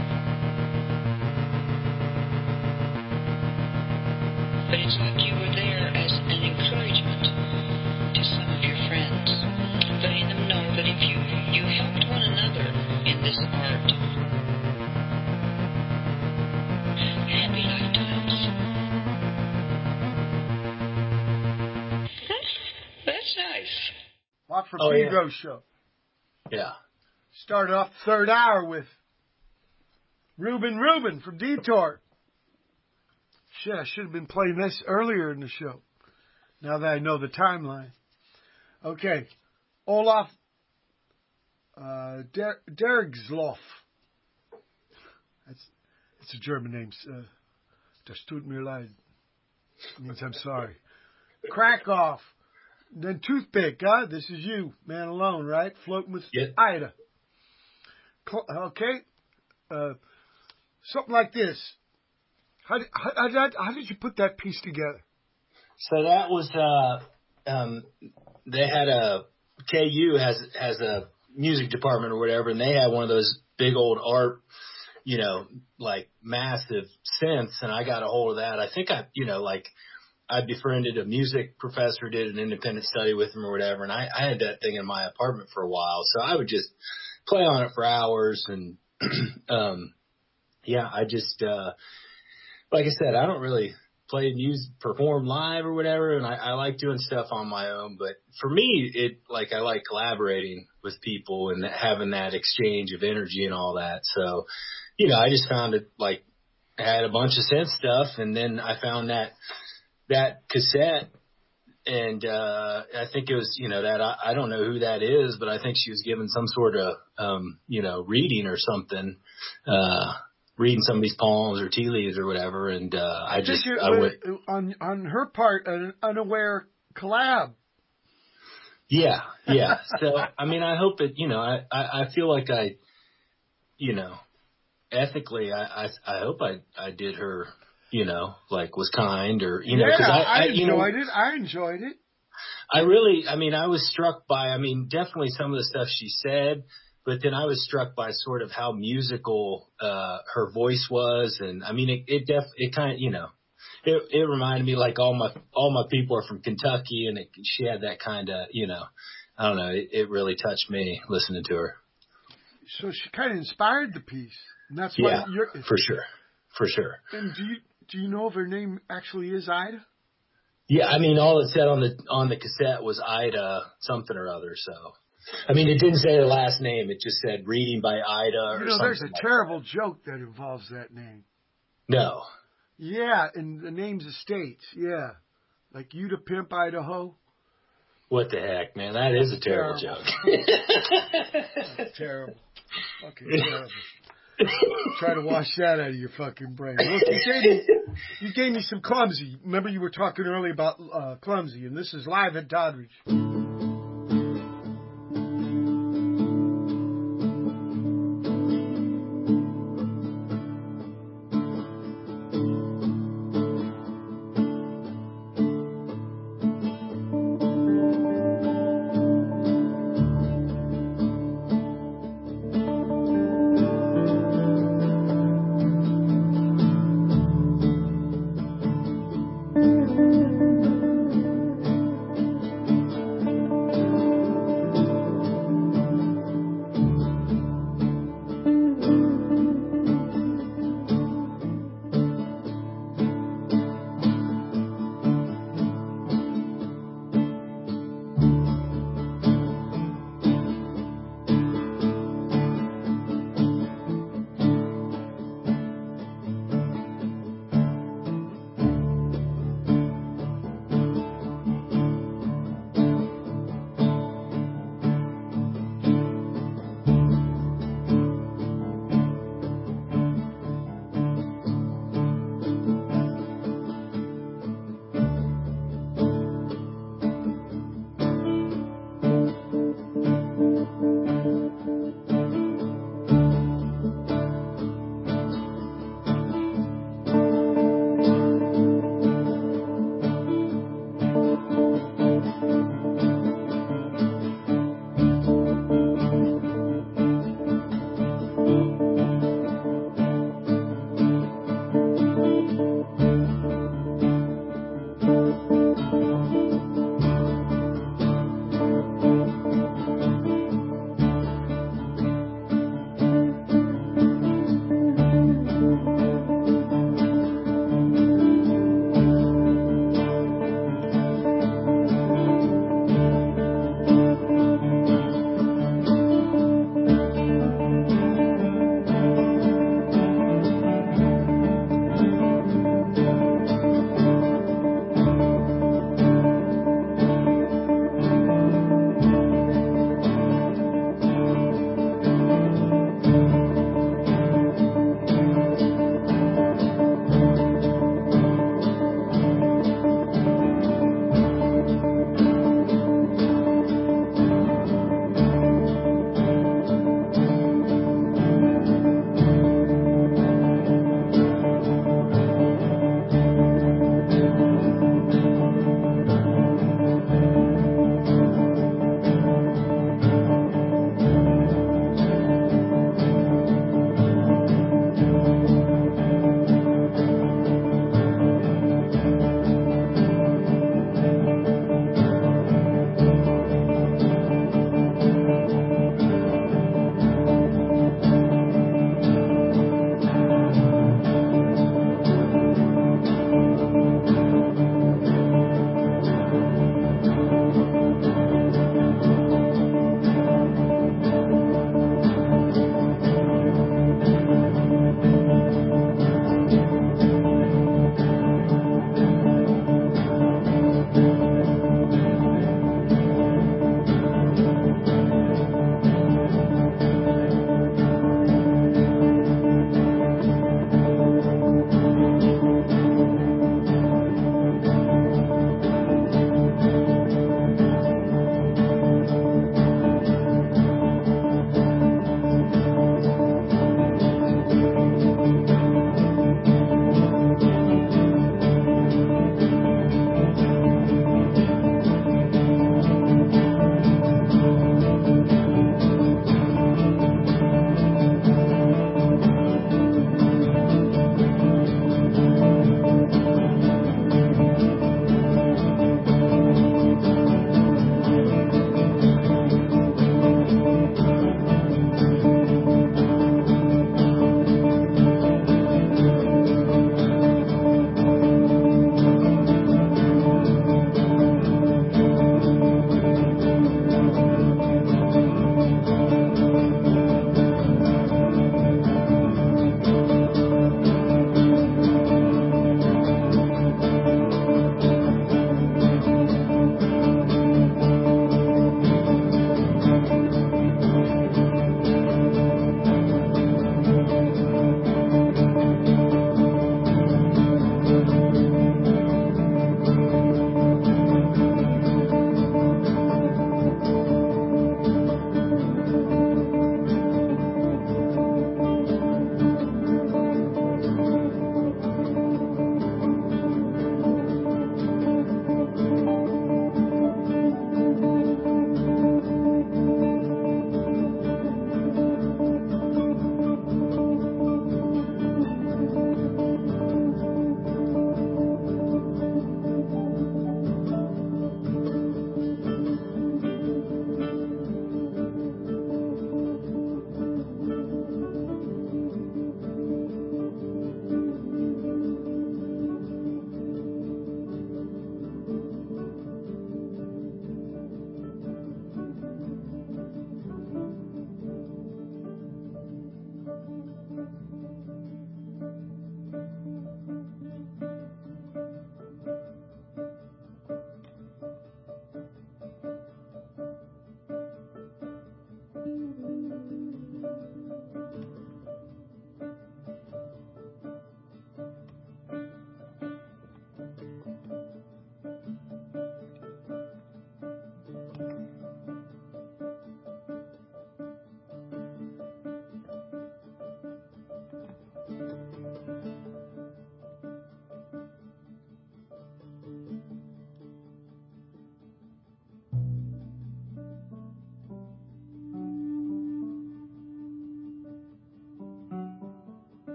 But it's like you were there as an encouragement to some of your friends, letting them know that if you helped one another in this art, happy lifetimes. That's nice. Watt from Oh, Pedro show. Yeah. Started off the third hour with Reuben from Detour. Shit, I should have been playing this earlier in the show. Now that I know the timeline. Okay. Olaf Dergsloff. It's a German name. Das tut mir leid. Means I'm sorry. Krakow. Then Toothpick. This is you. Man alone, right? Floating with Ida. Okay. Something like this. How did you put that piece together? So that was they had a KU has a music department or whatever, and they had one of those big old art, like massive synths, and I got a hold of that. I think I befriended a music professor, did an independent study with him or whatever, and I had that thing in my apartment for a while, so I would just play on it for hours, and I just like I said, I don't really play music, perform live or whatever, and I like doing stuff on my own. But for me, I like collaborating with people and having that exchange of energy and all that. So, I just found it I had a bunch of synth stuff, and then I found that cassette, and I think it was that I don't know who that is, but I think she was given some sort of reading or something. Reading some of these poems or tea leaves or whatever, and I went on her part an unaware collab. Yeah. So I hope it. I feel like ethically, I hope I did her. Was kind or because I enjoyed it. I enjoyed it. I really, I was struck by, definitely some of the stuff she said. But then I was struck by sort of how musical her voice was, and it kind of it reminded me like all my people are from Kentucky, and she had that kind of I don't know, it really touched me listening to her. So she kind of inspired the piece, and that's why for sure. And do you know if her name actually is Ida? Yeah, I mean, all it said on the cassette was Ida something or other. So, I mean, it didn't say her last name. It just said reading by Ida or something. There's a like terrible joke that involves that name. No. Yeah, and the names of states. Yeah, like you to pimp Idaho. What the heck, man? That is a terrible joke. Terrible. Fucking terrible. Try to wash that out of your fucking brain. Look, you gave me some Clumsy. Remember you were talking earlier about Clumsy, and this is live at Doddridge.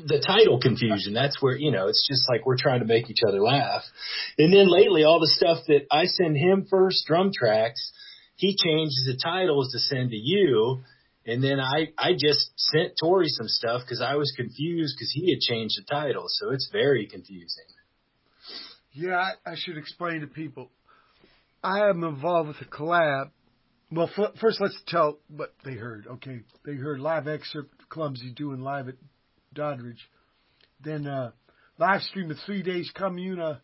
the title confusion. That's where, it's just like we're trying to make each other laugh. And then lately, all the stuff that I send him first, drum tracks, he changes the titles to send to you. And then I just sent Tori some stuff because I was confused because he had changed the title. So it's very confusing. Yeah, I should explain to people. I am involved with a collab. Well, first let's tell what they heard. Okay, they heard live excerpt of Clumsy doing live at Doddridge. Then live stream of 3 Days Comuna.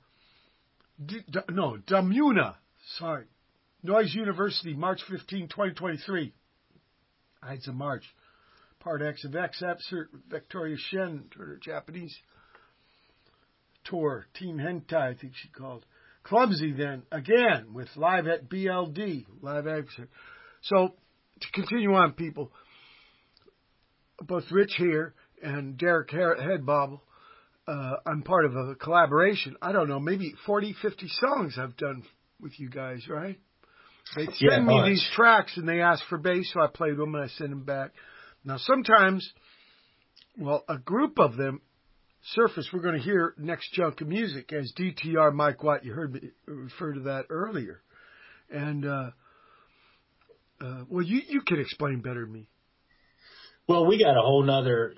Damuna. Sorry. Noise University, March 15, 2023. Ides of March. Part X of X excerpt, Victoria Shen, her Japanese tour. Team Hentai, I think she called. Clumsy then, again, with live at BLD, live excerpt. So, to continue on, people, both Rich here and Derek Headbobble, I'm part of a collaboration. I don't know, maybe 40, 50 songs I've done with you guys, right? They send me these tracks and they ask for bass, so I played them and I send them back. Now, sometimes, a group of them surface. We're going to hear next chunk of music as DTR Mike Watt. You heard me refer to that earlier. And, you could explain better than me. Well, we got a whole nother,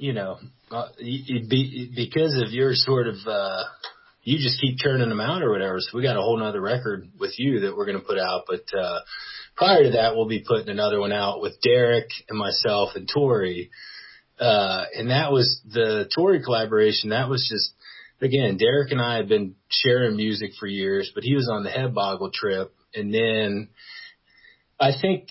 because of your sort of, you just keep churning them out or whatever. So we got a whole nother record with you that we're going to put out. But prior to that, we'll be putting another one out with Derek and myself and Tori. And that was the Tori collaboration. That was just, again, Derek and I had been sharing music for years, but he was on the Headboggle trip. And then I think,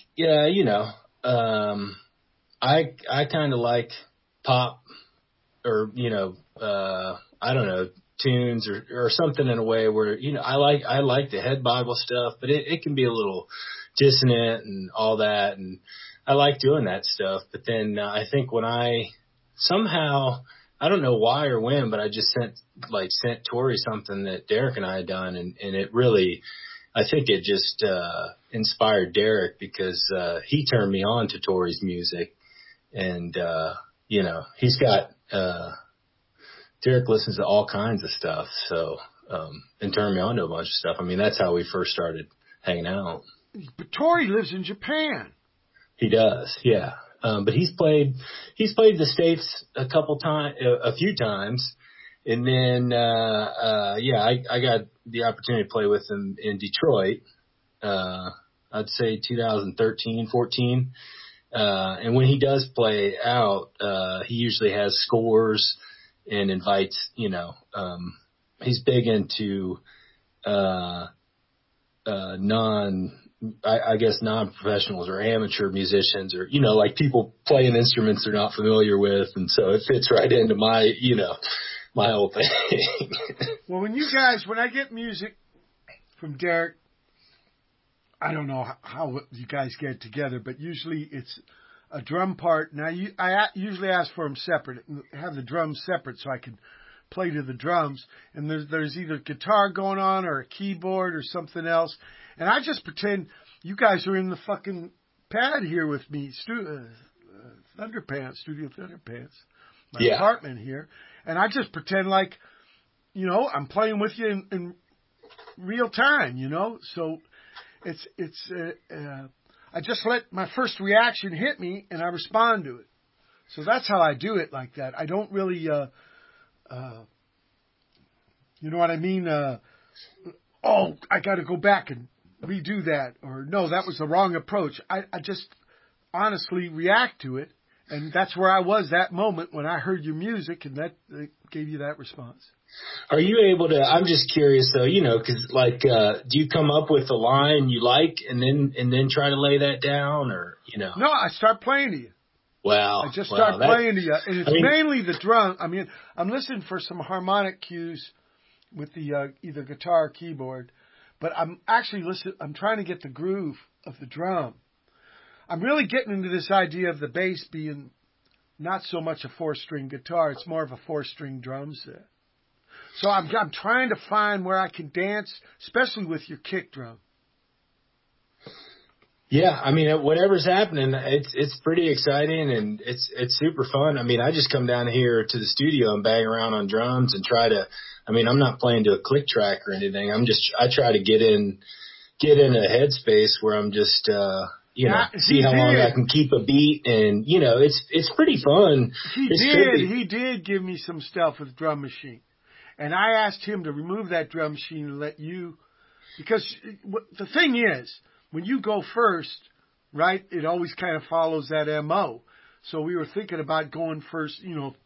I kind of like pop or, I don't know, tunes or something in a way where, I like the Headboggle stuff, but it can be a little dissonant and all that. And I like doing that stuff. But then I think when I don't know why or when, but I just sent Tori something that Derek and I had done. And it really, I think it just inspired Derek because he turned me on to Tori's music. And, he's got, Derek listens to all kinds of stuff. So, and turned me on to a bunch of stuff. I mean, that's how we first started hanging out. But Tori lives in Japan. He does. Yeah. But he's played the States a few times. And then, I got the opportunity to play with him in Detroit. I'd say 2013, 14. And when he does play out, he usually has scores and invites, he's big into, non-professionals or amateur musicians or, like people playing instruments they're not familiar with. And so it fits right into my, my whole thing. Well, when I get music from Derek, I don't know how you guys get it together, but usually it's a drum part. Now, I usually ask for them separate, have the drums separate so I can play to the drums. And there's either guitar going on or a keyboard or something else. And I just pretend you guys are in the fucking pad here with me, Studio Thunderpants, my apartment here. And I just pretend like, I'm playing with you in real time, So it's I just let my first reaction hit me and I respond to it. So that's how I do it like that. I don't really, you know what I mean? I got to go back and redo that, or no, that was the wrong approach. I just honestly react to it, and that's where I was that moment when I heard your music, and that gave you that response. Are you able to? I'm just curious though, because do you come up with a line you like and then try to lay that down, or No, I start playing to you. Wow. I just start playing to you, and it's mainly the drum. I mean, I'm listening for some harmonic cues with the either guitar or keyboard. But I'm actually I'm trying to get the groove of the drum. I'm really getting into this idea of the bass being not so much a 4-string guitar. It's more of a 4-string drum set. So I'm trying to find where I can dance, especially with your kick drum. Yeah, I mean, whatever's happening, it's pretty exciting and it's super fun. I mean, I just come down here to the studio and bang around on drums and try to. I mean, I'm not playing to a click track or anything. I try to get in a headspace where I'm just see how long I can keep a beat, and it's pretty fun. He did give me some stuff with drum machine, and I asked him to remove that drum machine and let you, because the thing is, when you go first, right, it always kind of follows that MO. So we were thinking about going first,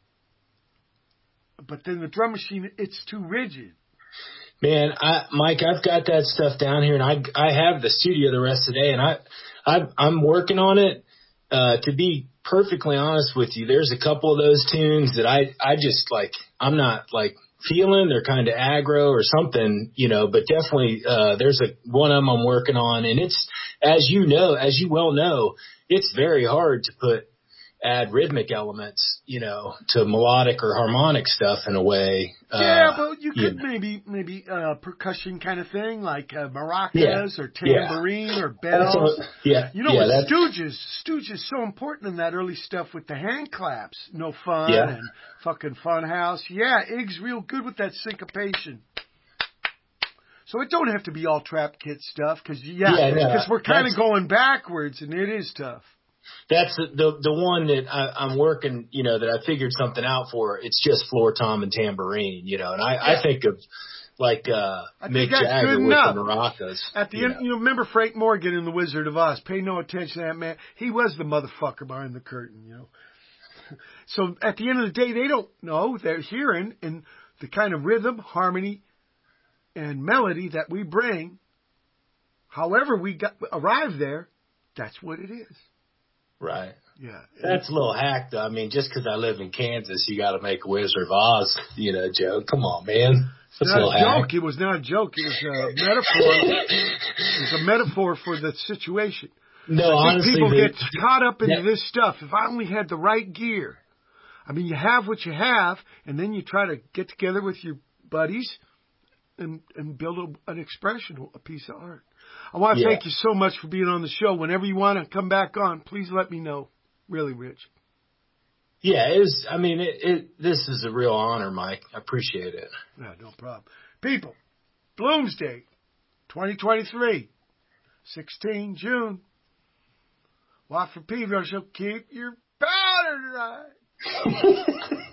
but then the drum machine, it's too rigid. Man, Mike, I've got that stuff down here, and I have the studio the rest of the day, and I'm working on it. To be perfectly honest with you, there's a couple of those tunes that I just like. I'm not like feeling. They're kind of aggro or something, but definitely there's one of them I'm working on, and it's, as you well know, it's very hard to add rhythmic elements, to melodic or harmonic stuff in a way. But you could maybe percussion kind of thing, like maracas or tambourine or bells. With Stooges so important in that early stuff with the hand claps. No Fun and fucking Fun House. Yeah, Ig's real good with that syncopation. So it don't have to be all trap kit stuff, because we're kind of going backwards, and it is tough. That's the one that I'm working, that I figured something out for. It's just floor tom and tambourine, and I think of like Mick Jagger with the maracas. At the end, remember Frank Morgan in The Wizard of Oz? Pay no attention to that man. He was the motherfucker behind the curtain, So at the end of the day, they don't know. They're hearing, and the kind of rhythm, harmony, and melody that we bring, however we arrive there, that's what it is. Right. Yeah. That's a little hack, though. I mean, just because I live in Kansas, you got to make a Wizard of Oz, joke. Come on, man. It's not a joke. It was not a joke. It was a metaphor. It was a metaphor for the situation. No, I think honestly, people get caught up into this stuff. If I only had the right gear. I mean, you have what you have, and then you try to get together with your buddies and build an expression, a piece of art. I want to thank you so much for being on the show. Whenever you want to come back on, please let me know. Really, Rich. Yeah, this is a real honor, Mike. I appreciate it. Yeah, no problem. People, Bloomsday, 2023, 16 June. Watt from Pedro shall keep your powder dry.